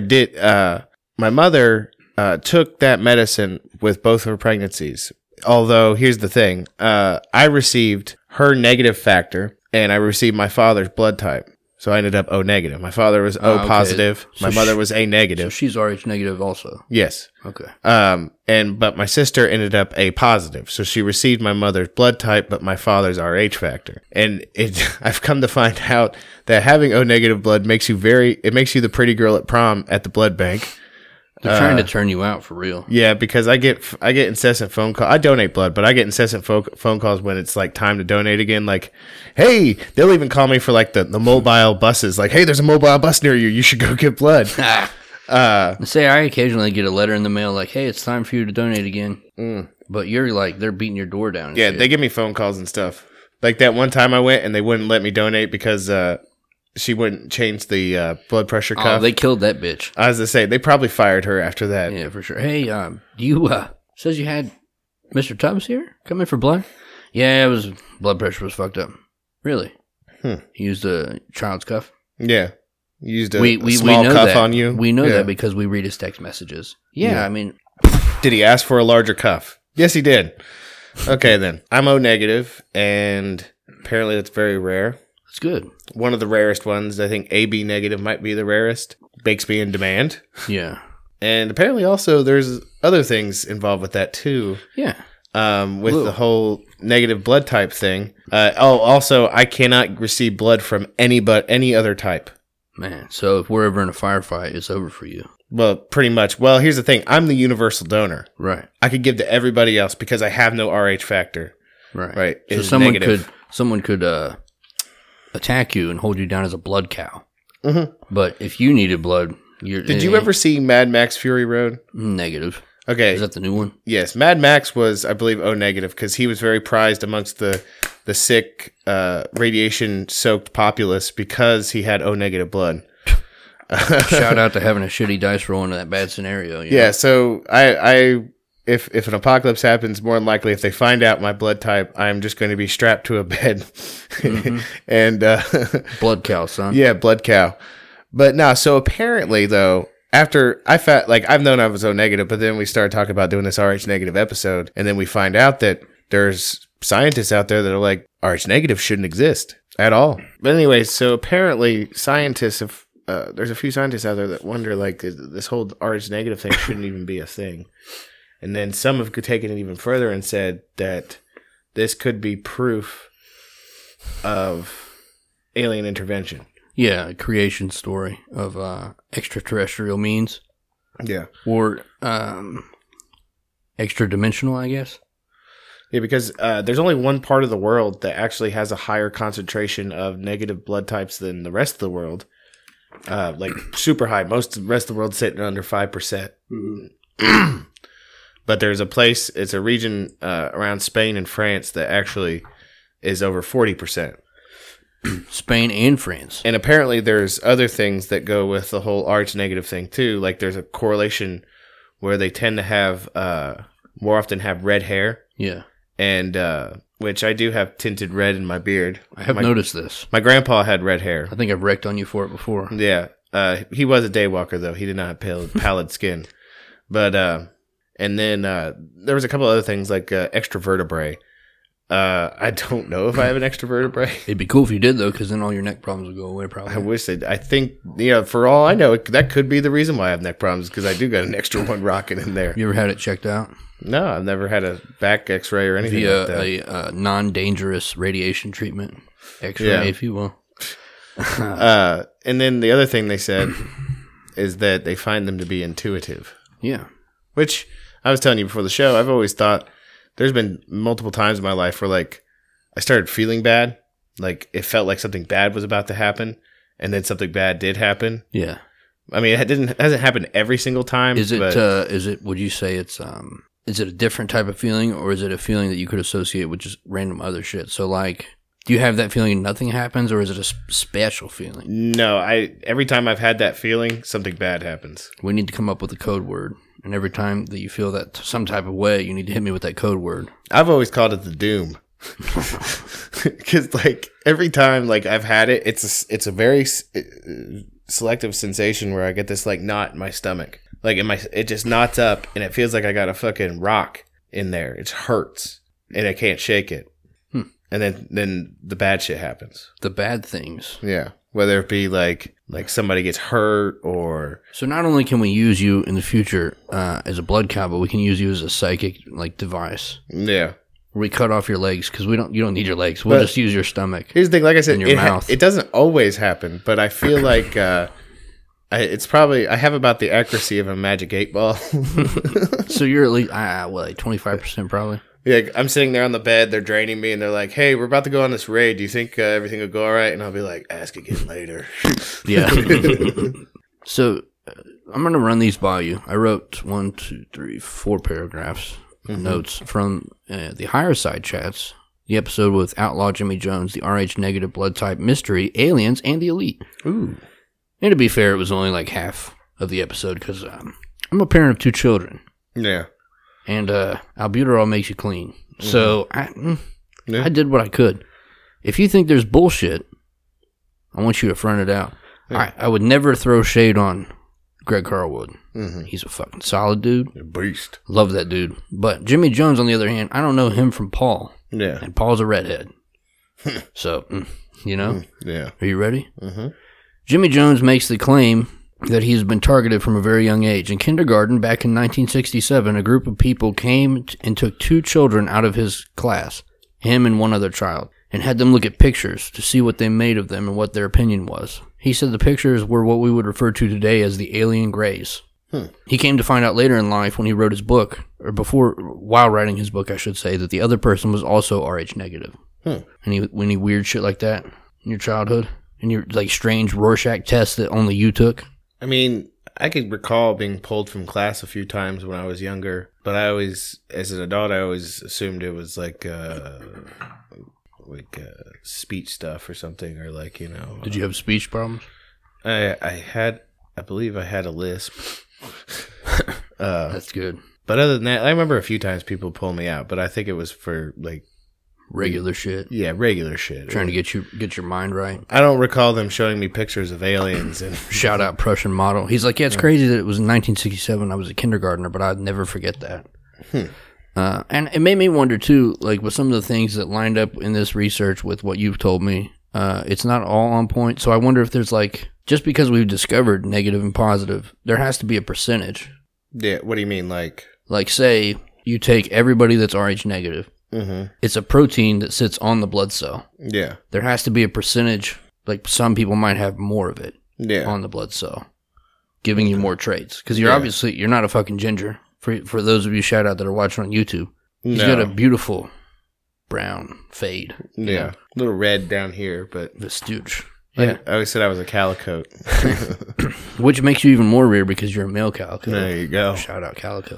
took that medicine with both her pregnancies. Although, here's the thing. I received her negative factor, and I received my father's blood type. So I ended up O negative. My father was O positive. So my mother was A negative. So she's Rh negative also. Yes. Okay. But my sister ended up A positive. So she received my mother's blood type, but my father's Rh factor. And I've come to find out that having O negative blood makes you the pretty girl at prom at the blood bank. They're trying to turn you out for real. Yeah, because I get incessant phone calls. I donate blood, but I get incessant phone calls when it's like time to donate again. Like, hey, they'll even call me for like the mobile buses. Like, hey, there's a mobile bus near you. You should go get blood. Say I occasionally get a letter in the mail like, hey, it's time for you to donate again. But you're like, they're beating your door down. Yeah, they give me phone calls and stuff. Like that one time I went and they wouldn't let me donate because she wouldn't change the blood pressure cuff. Oh, they killed that bitch. I was to say, they probably fired her after that. Yeah, for sure. Hey, you says you had Mr. Tubbs here come in for blood? Yeah, blood pressure was fucked up. Really? He used a child's cuff? Yeah. Used a small cuff that. on you? We know that because we read his text messages. Yeah, I mean... Did he ask for a larger cuff? Yes, he did. Okay, then. I'm O negative, and apparently that's very rare. It's good. One of the rarest ones. I think AB negative might be the rarest. Makes me in demand. Yeah. And apparently also there's other things involved with that too. Yeah. With the whole negative blood type thing. Also I cannot receive blood from any other type. Man, so if we're ever in a firefight, it's over for you. Well, pretty much. Well, here's the thing. I'm the universal donor. Right. I could give to everybody else because I have no RH factor. Right. Right. So someone could attack you and hold you down as a blood cow. Mm-hmm. But if you needed blood, Did you ever see Mad Max Fury Road? Negative. Okay. Is that the new one? Yes. Mad Max was, I believe, O negative because he was very prized amongst the sick, radiation-soaked populace because he had O negative blood. Shout out to having a shitty dice roll into that bad scenario. Yeah. So if an apocalypse happens, more than likely, if they find out my blood type, I'm just going to be strapped to a bed. Mm-hmm. And blood cow, son. Yeah, blood cow. But no, so apparently, though, after I felt like I've known I was O negative, but then we started talking about doing this RH negative episode, and then we find out that there's scientists out there that are like, RH negative shouldn't exist at all. But anyway, so apparently scientists have, there's a few scientists out there that wonder, like, this whole RH negative thing shouldn't even be a thing. And then some have taken it even further and said that this could be proof of alien intervention. Yeah, a creation story of extraterrestrial means. Yeah. Or extra-dimensional, I guess. Yeah, because there's only one part of the world that actually has a higher concentration of negative blood types than the rest of the world. Like, super high. Most of the rest of the world sitting under 5%. Mm-hmm. But there's a place, it's a region around Spain and France that actually is over 40%. Spain and France. And apparently there's other things that go with the whole Rh negative thing too. Like there's a correlation where they tend to have, more often have red hair. Yeah. And, which I do have tinted red in my beard. I have noticed this. My grandpa had red hair. I think I've wrecked on you for it before. Yeah. He was a daywalker though. He did not have pallid skin. But, and then, there was a couple other things like, extra vertebrae. I don't know if I have an extra vertebrae. It'd be cool if you did though, because then all your neck problems would go away probably. I wish I think, for all I know, that could be the reason why I have neck problems, because I do got an extra one rocking in there. You ever had it checked out? No, I've never had a back x-ray or anything like that. A non-dangerous radiation treatment x-ray, if you will. And then the other thing they said is that they find them to be intuitive. Yeah. Which, I was telling you before the show, I've always thought there's been multiple times in my life where, like, I started feeling bad. Like, it felt like something bad was about to happen, and then something bad did happen. Yeah. I mean, it hasn't happened every single time. Is it, would you say it's, is it a different type of feeling, or is it a feeling that you could associate with just random other shit? So, like, do you have that feeling and nothing happens, or is it a special feeling? No, every time I've had that feeling, something bad happens. We need to come up with a code word. And every time that you feel that some type of way, you need to hit me with that code word. I've always called it the doom. Because, like, every time, like, I've had it, it's a very selective sensation where I get this, like, knot in my stomach. Like, it just knots up, and it feels like I got a fucking rock in there. It hurts, and I can't shake it. And then the bad shit happens. The bad things. Yeah. Whether it be like somebody gets hurt or... So not only can we use you in the future as a blood cow, but we can use you as a psychic like device. Yeah. We cut off your legs because you don't need your legs. We'll just use your stomach. Here's the thing, like I said, your mouth. It doesn't always happen, but I feel like it's probably... I have about the accuracy of a magic 8-ball. So you're at least, like 25% probably? Yeah, I'm sitting there on the bed, they're draining me, and they're like, hey, we're about to go on this raid. Do you think everything will go all right? And I'll be like, ask again later. Yeah. So I'm going to run these by you. I wrote 4 paragraphs, notes from the higher side chats, the episode with Outlaw Jimmy Jones, the Rh negative blood type mystery, aliens, and the elite. Ooh. And to be fair, it was only like half of the episode because I'm a parent of 2 children. Yeah. And albuterol makes you clean. So I did what I could. If you think there's bullshit, I want you to front it out. Yeah. I would never throw shade on Greg Carlwood. He's a fucking solid dude. A beast. Love that dude. But Jimmy Jones, on the other hand, I don't know him from Paul. Yeah. And Paul's a redhead. So, Yeah. Are you ready? Jimmy Jones makes the claim that he's been targeted from a very young age. In kindergarten, back in 1967, a group of people came and took 2 children out of his class, him and one other child, and had them look at pictures to see what they made of them and what their opinion was. He said the pictures were what we would refer to today as the alien grays. He came to find out later in life when he wrote his book, or while writing his book, I should say, that the other person was also Rh negative. Any weird shit like that in your childhood? And your like strange Rorschach tests that only you took? I mean, I could recall being pulled from class a few times when I was younger, but as an adult, I always assumed it was like speech stuff or something, or like, Did you have speech problems? I believe I had a lisp. That's good. But other than that, I remember a few times people pull me out, but I think it was for like regular shit. Yeah, regular shit. Trying to get your mind right. I don't recall them showing me pictures of aliens and shout out Prussian model. He's like, yeah, it's crazy that it was in 1967. I was a kindergartner, but I'd never forget that. And it made me wonder too, like with some of the things that lined up in this research with what you've told me. It's not all on point, so I wonder if there's like, just because we've discovered negative and positive, there has to be a percentage. Yeah, what do you mean, like? Like, say you take everybody that's Rh negative. It's a protein that sits on the blood cell. Yeah. There has to be a percentage, like some people might have more of it on the blood cell, giving you more traits. Because you're not a fucking ginger. For those of you shout out that are watching on YouTube, he's got a beautiful brown fade. Yeah. A little red down here, but... The stooge. Yeah. I always said I was a calicote. Which makes you even more rare because you're a male calicote. There you go. Shout out calicotes.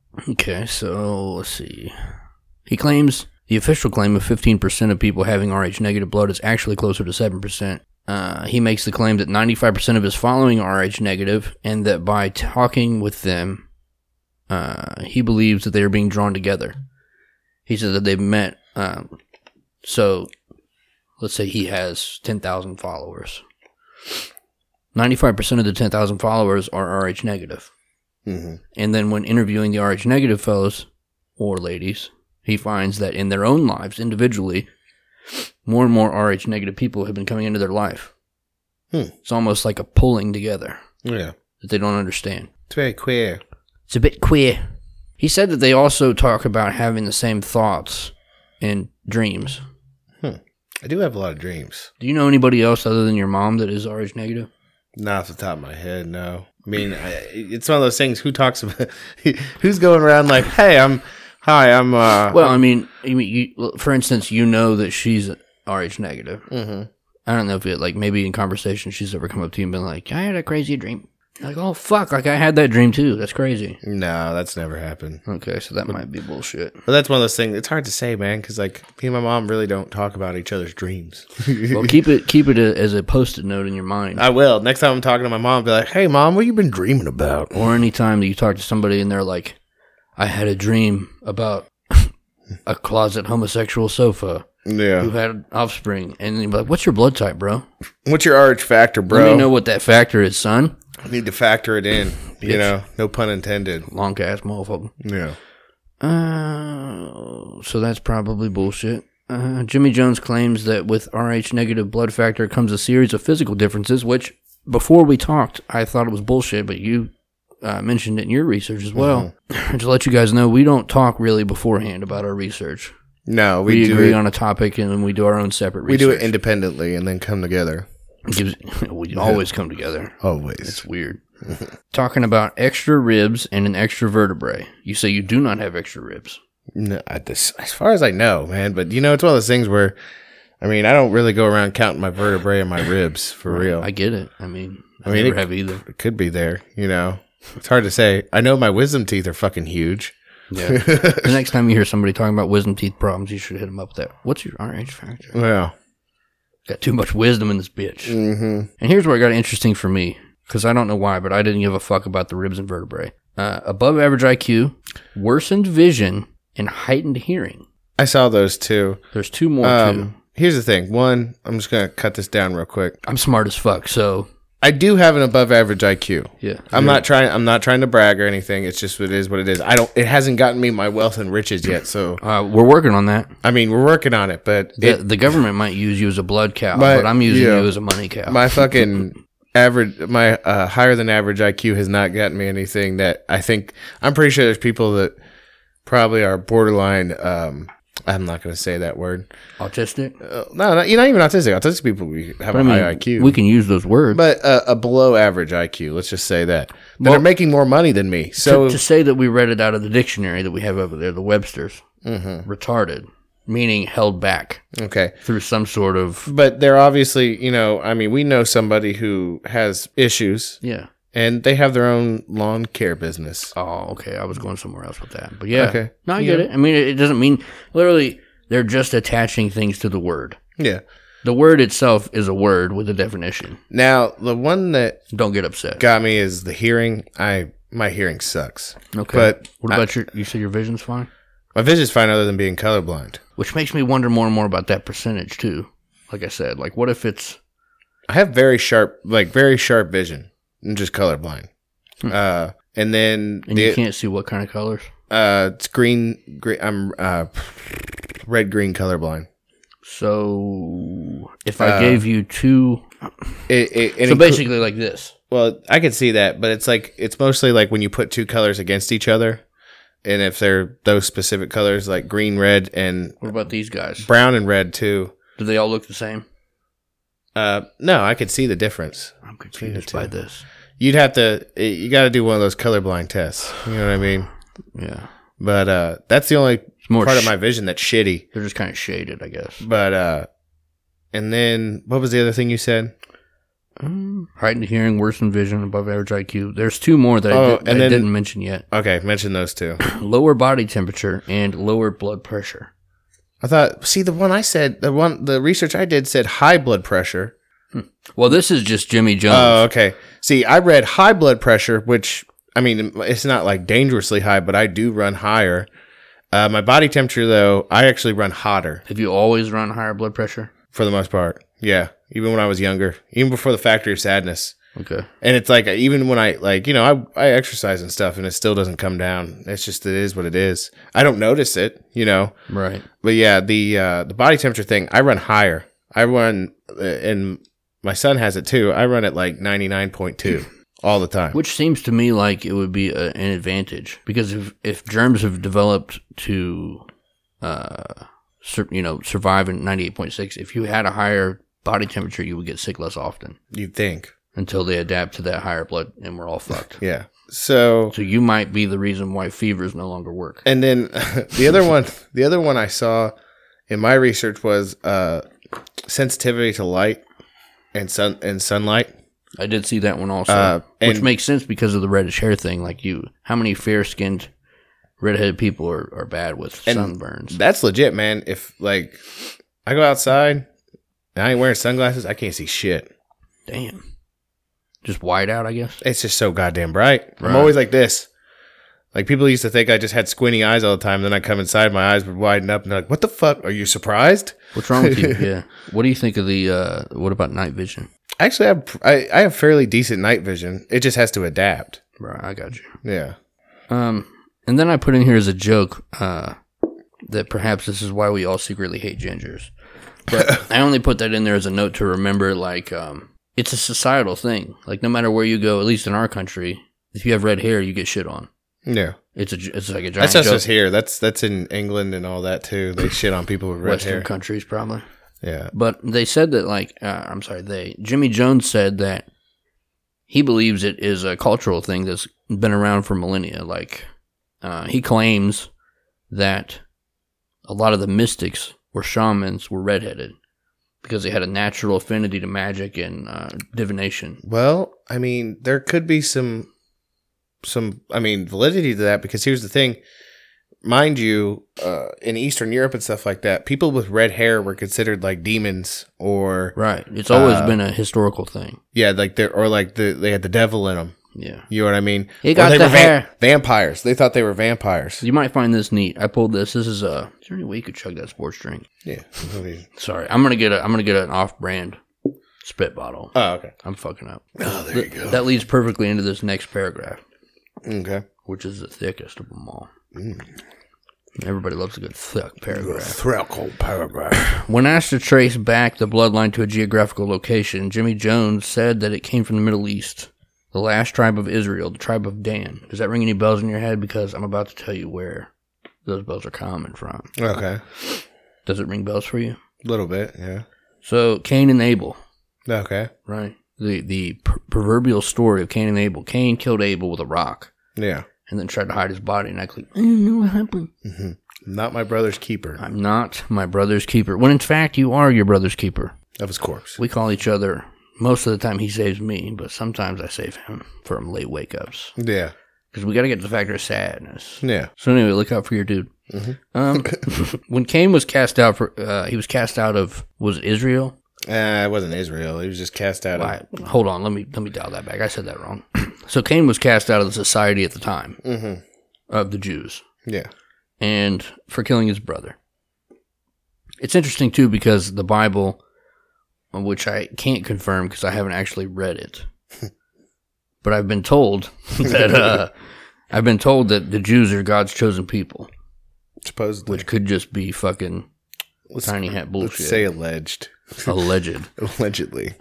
Okay, so let's see. He claims the official claim of 15% of people having Rh negative blood is actually closer to 7%. He makes the claim that 95% of his following Rh negative, and that by talking with them, he believes that they are being drawn together. He says that they've met. So, let's say he has 10,000 followers. 95% of the 10,000 followers are Rh negative. Mm-hmm. And then when interviewing the Rh negative fellows or ladies, he finds that in their own lives, individually, more and more Rh negative people have been coming into their life. It's almost like a pulling together. Yeah. That they don't understand. It's very queer. It's a bit queer. He said that they also talk about having the same thoughts and dreams. I do have a lot of dreams. Do you know anybody else other than your mom that is Rh negative? Not off the top of my head, no. I mean, it's one of those things. Who talks about? Who's going around like, "Hey, I'm." Well, I mean, for instance, you know that she's Rh negative. Mm-hmm. I don't know if it, like, maybe in conversation she's ever come up to you and been like, "I had a crazy dream." Like, oh fuck, like I had that dream too. That's crazy. No, that's never happened. Okay, so that might be bullshit. But that's one of those things. It's hard to say, man, because like me and my mom really don't talk about each other's dreams. Well, keep it as a post-it note in your mind. I will. Next time I'm talking to my mom, I'll be like, "Hey, mom, what you been dreaming about?" Or anytime that you talk to somebody and they're like, "I had a dream about a closet homosexual sofa Yeah. who had offspring," and then you're like, "What's your blood type, bro? What's your RH factor, bro? Let me know what that factor is, son." I need to factor it in. You know, no pun intended. Long ass motherfucker. Yeah. So that's probably bullshit. Jimmy Jones claims that with Rh negative blood factor comes a series of physical differences, which before we talked, I thought it was bullshit, but you mentioned it in your research as well. Mm-hmm. To let you guys know, we don't talk really beforehand about our research. No, we agree on a topic and then we do our own separate research. We do it independently and then come together. We always come together. Always. It's weird. Talking about extra ribs and an extra vertebrae. You say you do not have extra ribs. No, as far as I know, man. But, you know, it's one of those things where, I mean, I don't really go around counting my vertebrae and my ribs for real. I get it. I mean, I never have either. It could be there, you know. It's hard to say. I know my wisdom teeth are fucking huge. Yeah. The next time you hear somebody talking about wisdom teeth problems, you should hit them up with that. What's your Rh factor? Well. Got too much wisdom in this bitch. Mm-hmm. And here's where it got interesting for me, because I don't know why, but I didn't give a fuck about the ribs and vertebrae. Above average IQ, worsened vision, and heightened hearing. I saw those too. There's two more too. Here's the thing. One, I'm just going to cut this down real quick. I'm smart as fuck, so... I do have an above average IQ. Yeah. I'm not trying to brag or anything. It's just it is what it is. It hasn't gotten me my wealth and riches yet, so we're working on that. I mean, we're working on it, but the government might use you as a blood cow, but I'm using you as a money cow. My fucking my higher than average IQ has not gotten me anything that I'm pretty sure there's people that probably are borderline I'm not going to say that word. Autistic? No, you're not even autistic. Autistic people have a high IQ. We can use those words. But a below average IQ, let's just say that. That are making more money than me. So to say that we read it out of the dictionary that we have over there, the Webster's, retarded, meaning held back. Okay. Through some sort of... But they're obviously, you know, I mean, we know somebody who has issues. Yeah. And they have their own lawn care business. Oh, okay. I was going somewhere else with that. But yeah. Okay. No, I get it. I mean, it doesn't mean... Literally, they're just attaching things to the word. Yeah. The word itself is a word with a definition. Now, the one that... Don't get upset. ...got me is the hearing. My hearing sucks. Okay. But what about you said your vision's fine? My vision's fine other than being colorblind. Which makes me wonder more and more about that percentage, too. Like I said, like, what if it's... I have very sharp vision. I'm just colorblind. And then... And you can't see what kind of colors? It's green. I'm red, green colorblind. So, if I gave you two... so basically like this. Well, I could see that, but it's mostly like when you put two colors against each other, and if they're those specific colors, like green, red, and... What about these guys? Brown and red, too. Do they all look the same? No, I could see the difference. I'm confused by this. You got to do one of those colorblind tests. You know what I mean? Yeah. But that's the only part of my vision that's shitty. They're just kind of shaded, I guess. But, and then, what was the other thing you said? Heightened hearing, worsened vision, above average IQ. There's two more that I didn't mention yet. Okay, mention those two. Lower body temperature and lower blood pressure. I thought, see, the research I did said high blood pressure. Well, this is just Jimmy Jones. Oh, okay. See, I read high blood pressure, which, I mean, it's not like dangerously high, but I do run higher. My body temperature, though, I actually run hotter. Have you always run higher blood pressure? For the most part, yeah. Even when I was younger, even before the Factory of Sadness. Okay. And it's like, even when I exercise and stuff, and it still doesn't come down. It's just, it is what it is. I don't notice it, Right. But yeah, the body temperature thing, I run higher. I run, and my son has it too. I run at like 99.2 all the time. Which seems to me like it would be an advantage, because if germs have developed to, survive in 98.6, if you had a higher body temperature, you would get sick less often. You'd think. Until they adapt to that higher blood, and we're all fucked. Yeah. So you might be the reason why fevers no longer work. And then the other one I saw in my research was sensitivity to light and sunlight. I did see that one also, which makes sense because of the reddish hair thing. Like how many fair-skinned, redheaded people are bad with sunburns? That's legit, man. If like I go outside and I ain't wearing sunglasses, I can't see shit. Damn. Just white out, I guess. It's just so goddamn bright. Right. I'm always like this. Like, people used to think I just had squinty eyes all the time. Then I come inside, my eyes would widen up, and they're like, what the fuck? Are you surprised? What's wrong with you? Yeah. What do you think of what about night vision? Actually, I have fairly decent night vision. It just has to adapt. Right, I got you. Yeah. And then I put in here as a joke that perhaps this is why we all secretly hate gingers. But I only put that in there as a note to remember, like, it's a societal thing. Like, no matter where you go, at least in our country, if you have red hair, you get shit on. Yeah. It's like a giant That's not joke. just here. That's in England and all that, too. They shit on people with red Western hair. countries, probably. Yeah. But they said that, Jimmy Jones said that he believes it is a cultural thing that's been around for millennia. Like, he claims that a lot of the mystics or shamans were redheaded because they had a natural affinity to magic and divination. Well, I mean, there could be some validity to that, because here's the thing. Mind you, in Eastern Europe and stuff like that, people with red hair were considered like demons, or right. It's always been a historical thing. Yeah, like they had the devil in them. Yeah, you know what I mean. He got the hair. Vampires. They thought they were vampires. You might find this neat. I pulled this. This is Is there any way you could chug that sports drink? Yeah. Sorry, I'm gonna get an off-brand spit bottle. Oh, okay. I'm fucking up. Oh, there you go. That leads perfectly into this next paragraph. Okay. Which is the thickest of them all. Everybody loves a good thick paragraph. Thick paragraph. When asked to trace back the bloodline to a geographical location, Jimmy Jones said that it came from the Middle East, the last tribe of Israel, the tribe of Dan. Does that ring any bells in your head? Because I'm about to tell you where those bells are coming from. Okay. Does it ring bells for you? A little bit, yeah. So, Cain and Abel. Okay. Right. The proverbial story of Cain and Abel. Cain killed Abel with a rock. Yeah. And then tried to hide his body, and actually, I don't know what happened. Mm-hmm. Not my brother's keeper. I'm not my brother's keeper. When in fact, you are your brother's keeper. Of his corpse. We call each other. Most of the time he saves me, but sometimes I save him for late wake-ups. Yeah. Because we got to get to the factor of sadness. Yeah. So anyway, look out for your dude. Mm-hmm. When Cain was cast out, he was cast out of, was it Israel? It wasn't Israel. He was just cast out of... Hold on, let me dial that back. I said that wrong. So Cain was cast out of the society at the time of the Jews. Yeah. And for killing his brother. It's interesting, too, because the Bible, which I can't confirm because I haven't actually read it, but I've been told that the Jews are God's chosen people. Supposedly. Which could just be fucking tiny hat bullshit. Let's say alleged. Alleged. Allegedly.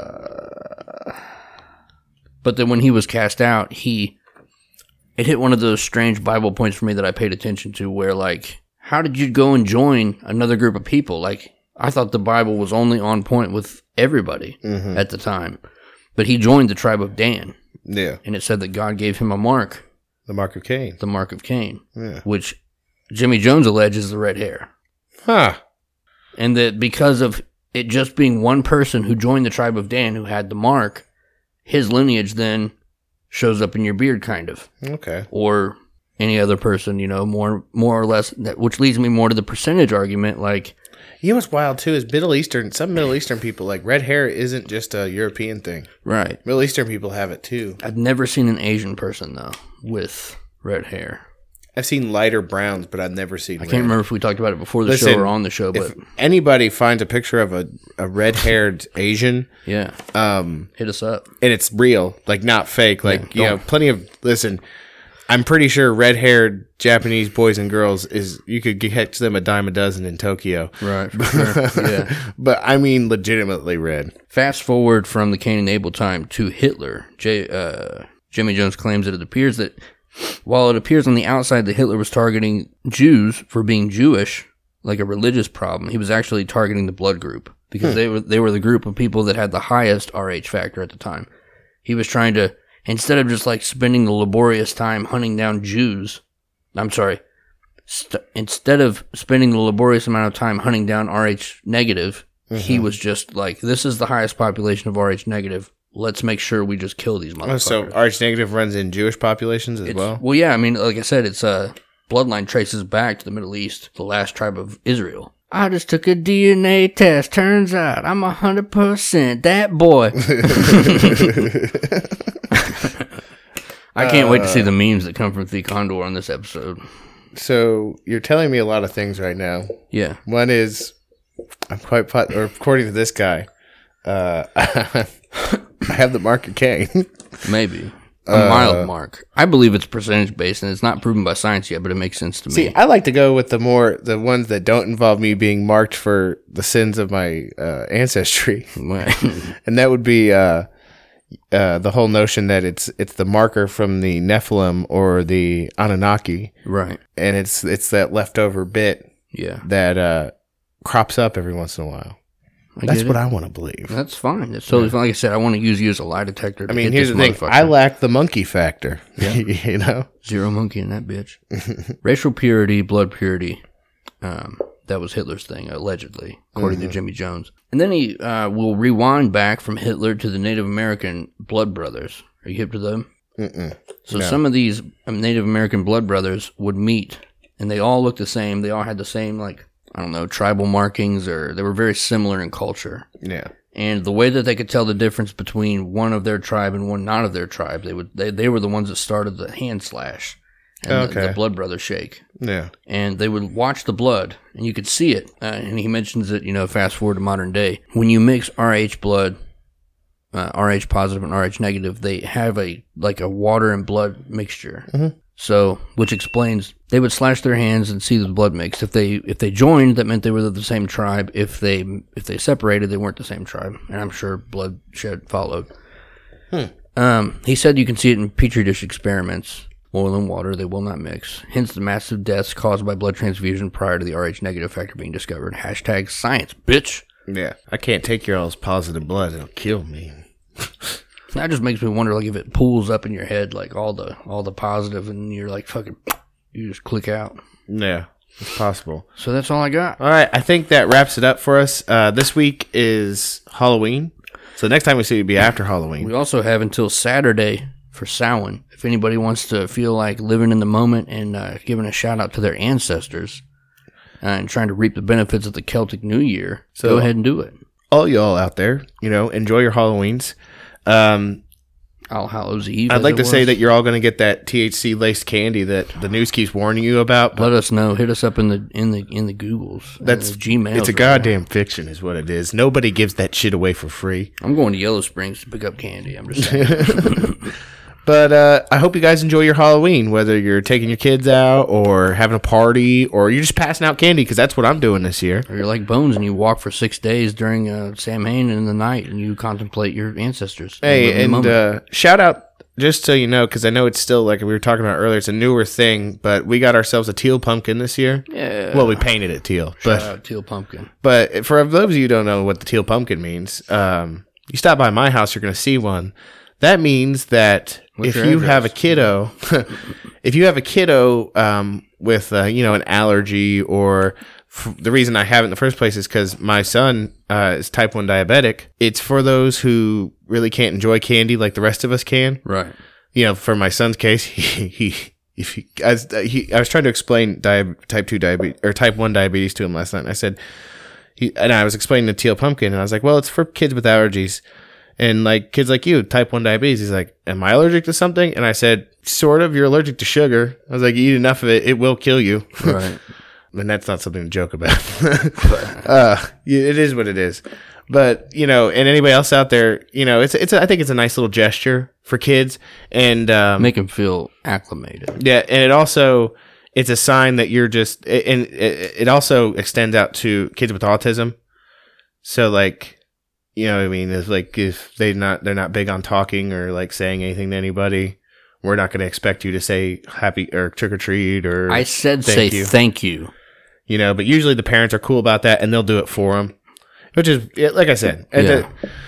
But then when he was cast out, it hit one of those strange Bible points for me that I paid attention to, where, like, how did you go and join another group of people? Like, I thought the Bible was only on point with everybody at the time. But he joined the tribe of Dan. Yeah. And it said that God gave him a mark. The mark of Cain. The mark of Cain. Yeah. Which Jimmy Jones alleges the red hair. Huh. And that because of it just being one person who joined the tribe of Dan who had the mark, his lineage then shows up in your beard, kind of. Okay. Or any other person, more or less, which leads me more to the percentage argument, like... You know what's wild, too, is some Middle Eastern people, like, red hair isn't just a European thing. Right. Middle Eastern people have it, too. I've never seen an Asian person, though, with red hair. I've seen lighter browns, but I've never seen I can't remember if we talked about it before the show or on the show, but... If anybody finds a picture of a red-haired Asian... Yeah. Hit us up. And it's real, like, not fake. Like, plenty of... Listen... I'm pretty sure red-haired Japanese boys and girls you could catch them a dime a dozen in Tokyo. Right, for sure. Yeah. But I mean legitimately red. Fast forward from the Cain and Abel time to Hitler. Jimmy Jones claims that it appears that while it appears on the outside that Hitler was targeting Jews for being Jewish, like a religious problem, he was actually targeting the blood group because they were the group of people that had the highest RH factor at the time. He was trying to... Instead of just like spending the laborious time hunting down Jews, instead of spending the laborious amount of time hunting down RH negative, he was just like, this is the highest population of RH negative. Let's make sure we just kill these motherfuckers. So RH negative runs in Jewish populations as well? Well, yeah. I mean, like I said, it's bloodline traces back to the Middle East, the last tribe of Israel. I just took a DNA test. Turns out I'm 100% that boy. I can't wait to see the memes that come from The Condor on this episode. So you're telling me a lot of things right now. Yeah. One is, according to this guy, I have the mark of Cain. Maybe. A mild mark. I believe it's percentage based, and it's not proven by science yet, but it makes sense to me. See, I like to go with the ones that don't involve me being marked for the sins of my ancestry, and that would be the whole notion that it's the marker from the Nephilim or the Anunnaki, right? And it's that leftover bit, that crops up every once in a while. That's what I want to believe. That's fine. That's totally fine. Like I said, I want to use you as a lie detector. I mean, here's the thing. I lack the monkey factor. Yeah. Zero monkey in that bitch. Racial purity, blood purity. That was Hitler's thing, allegedly, according to Jimmy Jones. And then he will rewind back from Hitler to the Native American blood brothers. Are you hip to them? So some of these Native American blood brothers would meet, and they all looked the same. They all had the same, tribal markings, or they were very similar in culture. Yeah. And the way that they could tell the difference between one of their tribe and one not of their tribe, they were the ones that started the hand slash and the blood brother shake. Yeah. And they would watch the blood, and you could see it. And he mentions it, fast forward to modern day. When you mix RH blood, RH positive and RH negative, they have a water and blood mixture. Mm-hmm. So, which explains they would slash their hands and see the blood mix. If they joined, that meant they were the same tribe. If they separated, they weren't the same tribe. And I'm sure bloodshed followed. He said you can see it in petri dish experiments. Oil and water, they will not mix. Hence the massive deaths caused by blood transfusion prior to the RH negative factor being discovered. # science, bitch. Yeah, I can't take your all's positive blood. It'll kill me. That just makes me wonder, if it pools up in your head, all the positive, and you're fucking, you just click out. Yeah, it's possible. So that's all I got. All right, I think that wraps it up for us. This week is Halloween, so next time we see it will be after Halloween. We also have until Saturday for Samhain. If anybody wants to feel like living in the moment and giving a shout out to their ancestors and trying to reap the benefits of the Celtic New Year, go ahead and do it. All y'all out there, enjoy your Halloweens. All Hallows Eve. I'd like to say that you're all going to get that THC laced candy that the news keeps warning you about. Let us know. Hit us up in the Googles. That's Gmail. It's a goddamn fiction, is what it is. Nobody gives that shit away for free. I'm going to Yellow Springs to pick up candy. I'm just saying. But I hope you guys enjoy your Halloween, whether you're taking your kids out or having a party or you're just passing out candy, because that's what I'm doing this year. Or you're like Bones and you walk for 6 days during Samhain in the night and you contemplate your ancestors. Hey, and shout out, just so you know, because I know it's still, like we were talking about earlier, it's a newer thing, but we got ourselves a teal pumpkin this year. Yeah. Well, we painted it teal. Shout out teal pumpkin. But for those of you who don't know what the teal pumpkin means, you stop by my house, you're going to see one. That means that if you have a kiddo, with an allergy or the reason I have it in the first place is because my son is type 1 diabetic. It's for those who really can't enjoy candy like the rest of us can. Right. You know, for my son's case, I was trying to explain type 2 diabetes or type 1 diabetes to him last night. And I said, and I was explaining the teal pumpkin, and I was like, well, it's for kids with allergies. And like kids like you, type 1 diabetes. He's like, am I allergic to something? And I said, sort of. You're allergic to sugar. I was like, you eat enough of it, it will kill you. Right. And that's not something to joke about. It is what it is. But, you know, and anybody else out there, you know, I think it's a nice little gesture for kids. And make them feel acclimated. Yeah, and it's a sign that you're just, and it also extends out to kids with autism. So, like, you know what I mean? It's like if they're not big on talking or like saying anything to anybody, we're not going to expect you to say happy or trick or treat or I said thank you. You know, but usually the parents are cool about that and they'll do it for them, which is like I said. Yeah.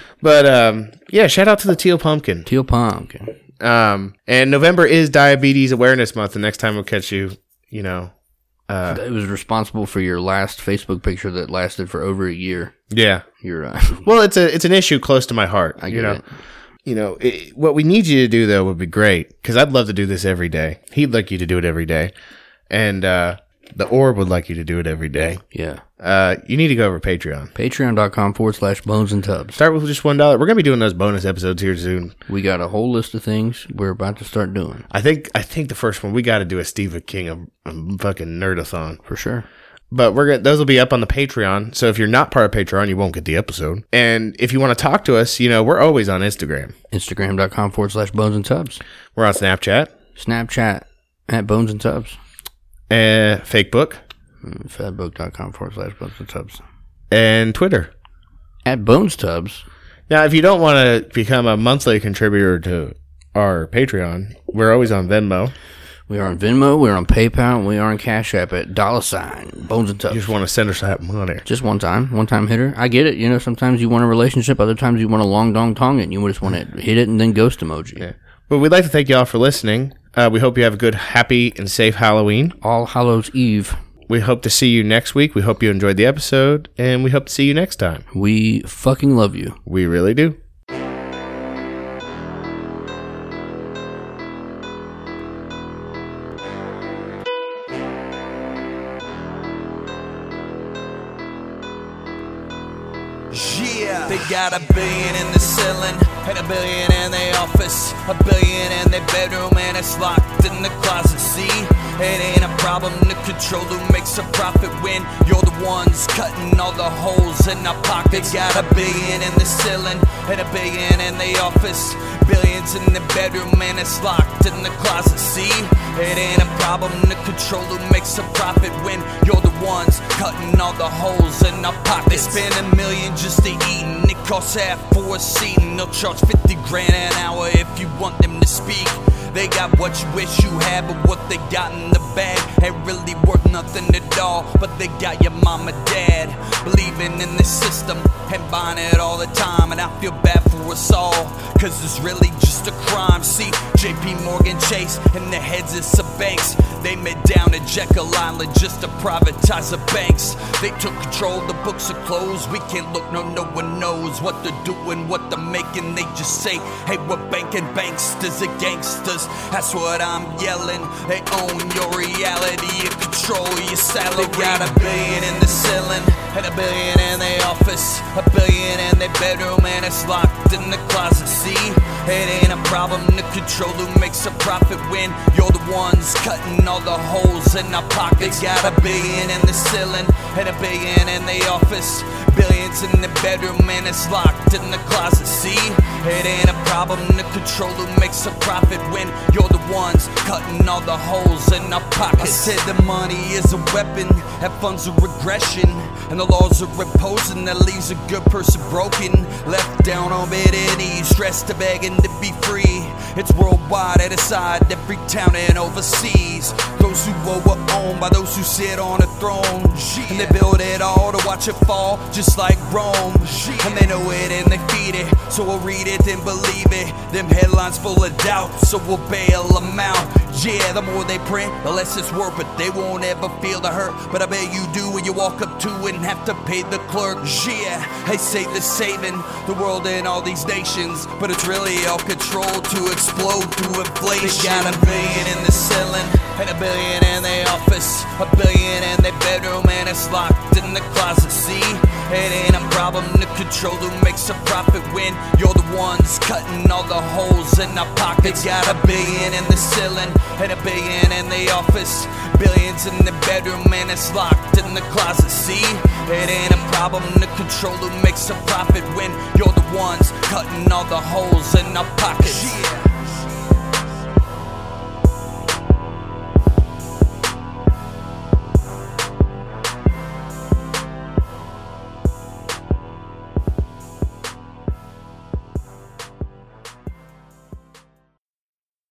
Yeah, shout out to the teal pumpkin. Teal pumpkin. And November is Diabetes Awareness Month. The next time we'll catch you, you know. It was responsible for your last Facebook picture that lasted for over a year. Yeah. You're well, it's an issue close to my heart. I get it. You know, what we need you to do, though, would be great, because I'd love to do this every day. He'd like you to do it every day. And the Orb would like you to do it every day. Yeah. You need to go over to Patreon. Patreon.com/Bones and Tubs. Start with just $1. We're going to be doing those bonus episodes here soon. We got a whole list of things we're about to start doing. I think the first one, we got to do a Stephen King a fucking nerdathon. For sure. But those will be up on the Patreon. So if you're not part of Patreon, you won't get the episode. And if you want to talk to us, you know, we're always on Instagram. Instagram.com/Bones and Tubs. We're on Snapchat. Snapchat @Bones and Tubs. Facebook. Fatbook.com/Bones and Tubs. And Twitter. @Bones Tubs. Now, if you don't want to become a monthly contributor to our Patreon, we're always on Venmo. We are on Venmo, we're on PayPal, and we are on Cash App at $ Bones and Tubs. You just want to send us that money. Just one time hitter. I get it. You know, sometimes you want a relationship, other times you want a long dong tong it, and you just want to hit it and then ghost emoji. Yeah. But we'd like to thank you all for listening. We hope you have a good, happy, and safe Halloween. All Hallows Eve. We hope to see you next week. We hope you enjoyed the episode, and we hope to see you next time. We fucking love you. We really do. Yeah, they got $1 billion in the ceiling and $1 billion in the office, $1 billion in their bedroom, and it's locked in the closet. See, it ain't a problem to control who makes a profit when you're the ones cutting all the holes in our pockets. Got $1 billion in the ceiling and $1 billion in the office, billions in the bedroom, and it's locked in the closet. See, it ain't a problem to control who makes a profit when you're the ones cutting all the holes in our pockets. They spend $1 million just to eat, and it costs half for a seat, and they'll charge $50 grand an hour if you want them to speak. They got what you wish you had, but what they got in the bag ain't really worth nothing at all. But they got your mama, dad, believing in the system and buying it all the time. And I feel bad for us all, cause it's really just a crime. See, JP Morgan Chase and the heads of some banks, they met down at Jekyll Island just to privatize the banks. They took control, the books are closed. We can't look, no one knows what they're doing, what they're making. They just say, hey, we're banking banksters and gangsters. That's what I'm yelling. They own your reality, you control your salary. They got $1 billion in the ceiling and $1 billion in the office, $1 billion in their bedroom, and it's locked in the closet. See, it ain't a problem to control who makes a profit when you're the ones cutting all the holes in our pockets. They got $1 billion in the ceiling and $1 billion in the office, billions in the bedroom, and it's locked in the closet. See, it ain't a problem to control who makes a profit when you're the ones cutting all the holes in our pockets. I said the money is a weapon, that funds a regression, and the laws are imposing that leaves a good person broken, left down on bended knees, stressed to begging to be free. It's worldwide, at aside every town and overseas. Those who are owned by those who sit on a throne, and they build it all to watch it fall just like Rome. And they know it and they feed it, so we'll read it and believe it. Them headlines full of doubt, so we'll bail them out. Yeah, the more they print, the less it's worth, but they won't ever feel the hurt. But I bet you do when you walk up to it and have to pay the clerk. Yeah, they say they're saving the world and all these nations, but it's really all controlled to explode through inflation. They got $1 billion in the ceiling, and $1 billion in the office, $1 billion in their bedroom, and it's locked in the closet. See, it ain't a problem to control who makes a profit when you're the ones cutting all the holes in our pockets. They got $1 billion in the ceiling, and $1 billion in the office, billions in the bedroom, and it's locked in the closet. See, it ain't a problem to control who makes a profit when you're the ones cutting all the holes in our pockets. Yeah.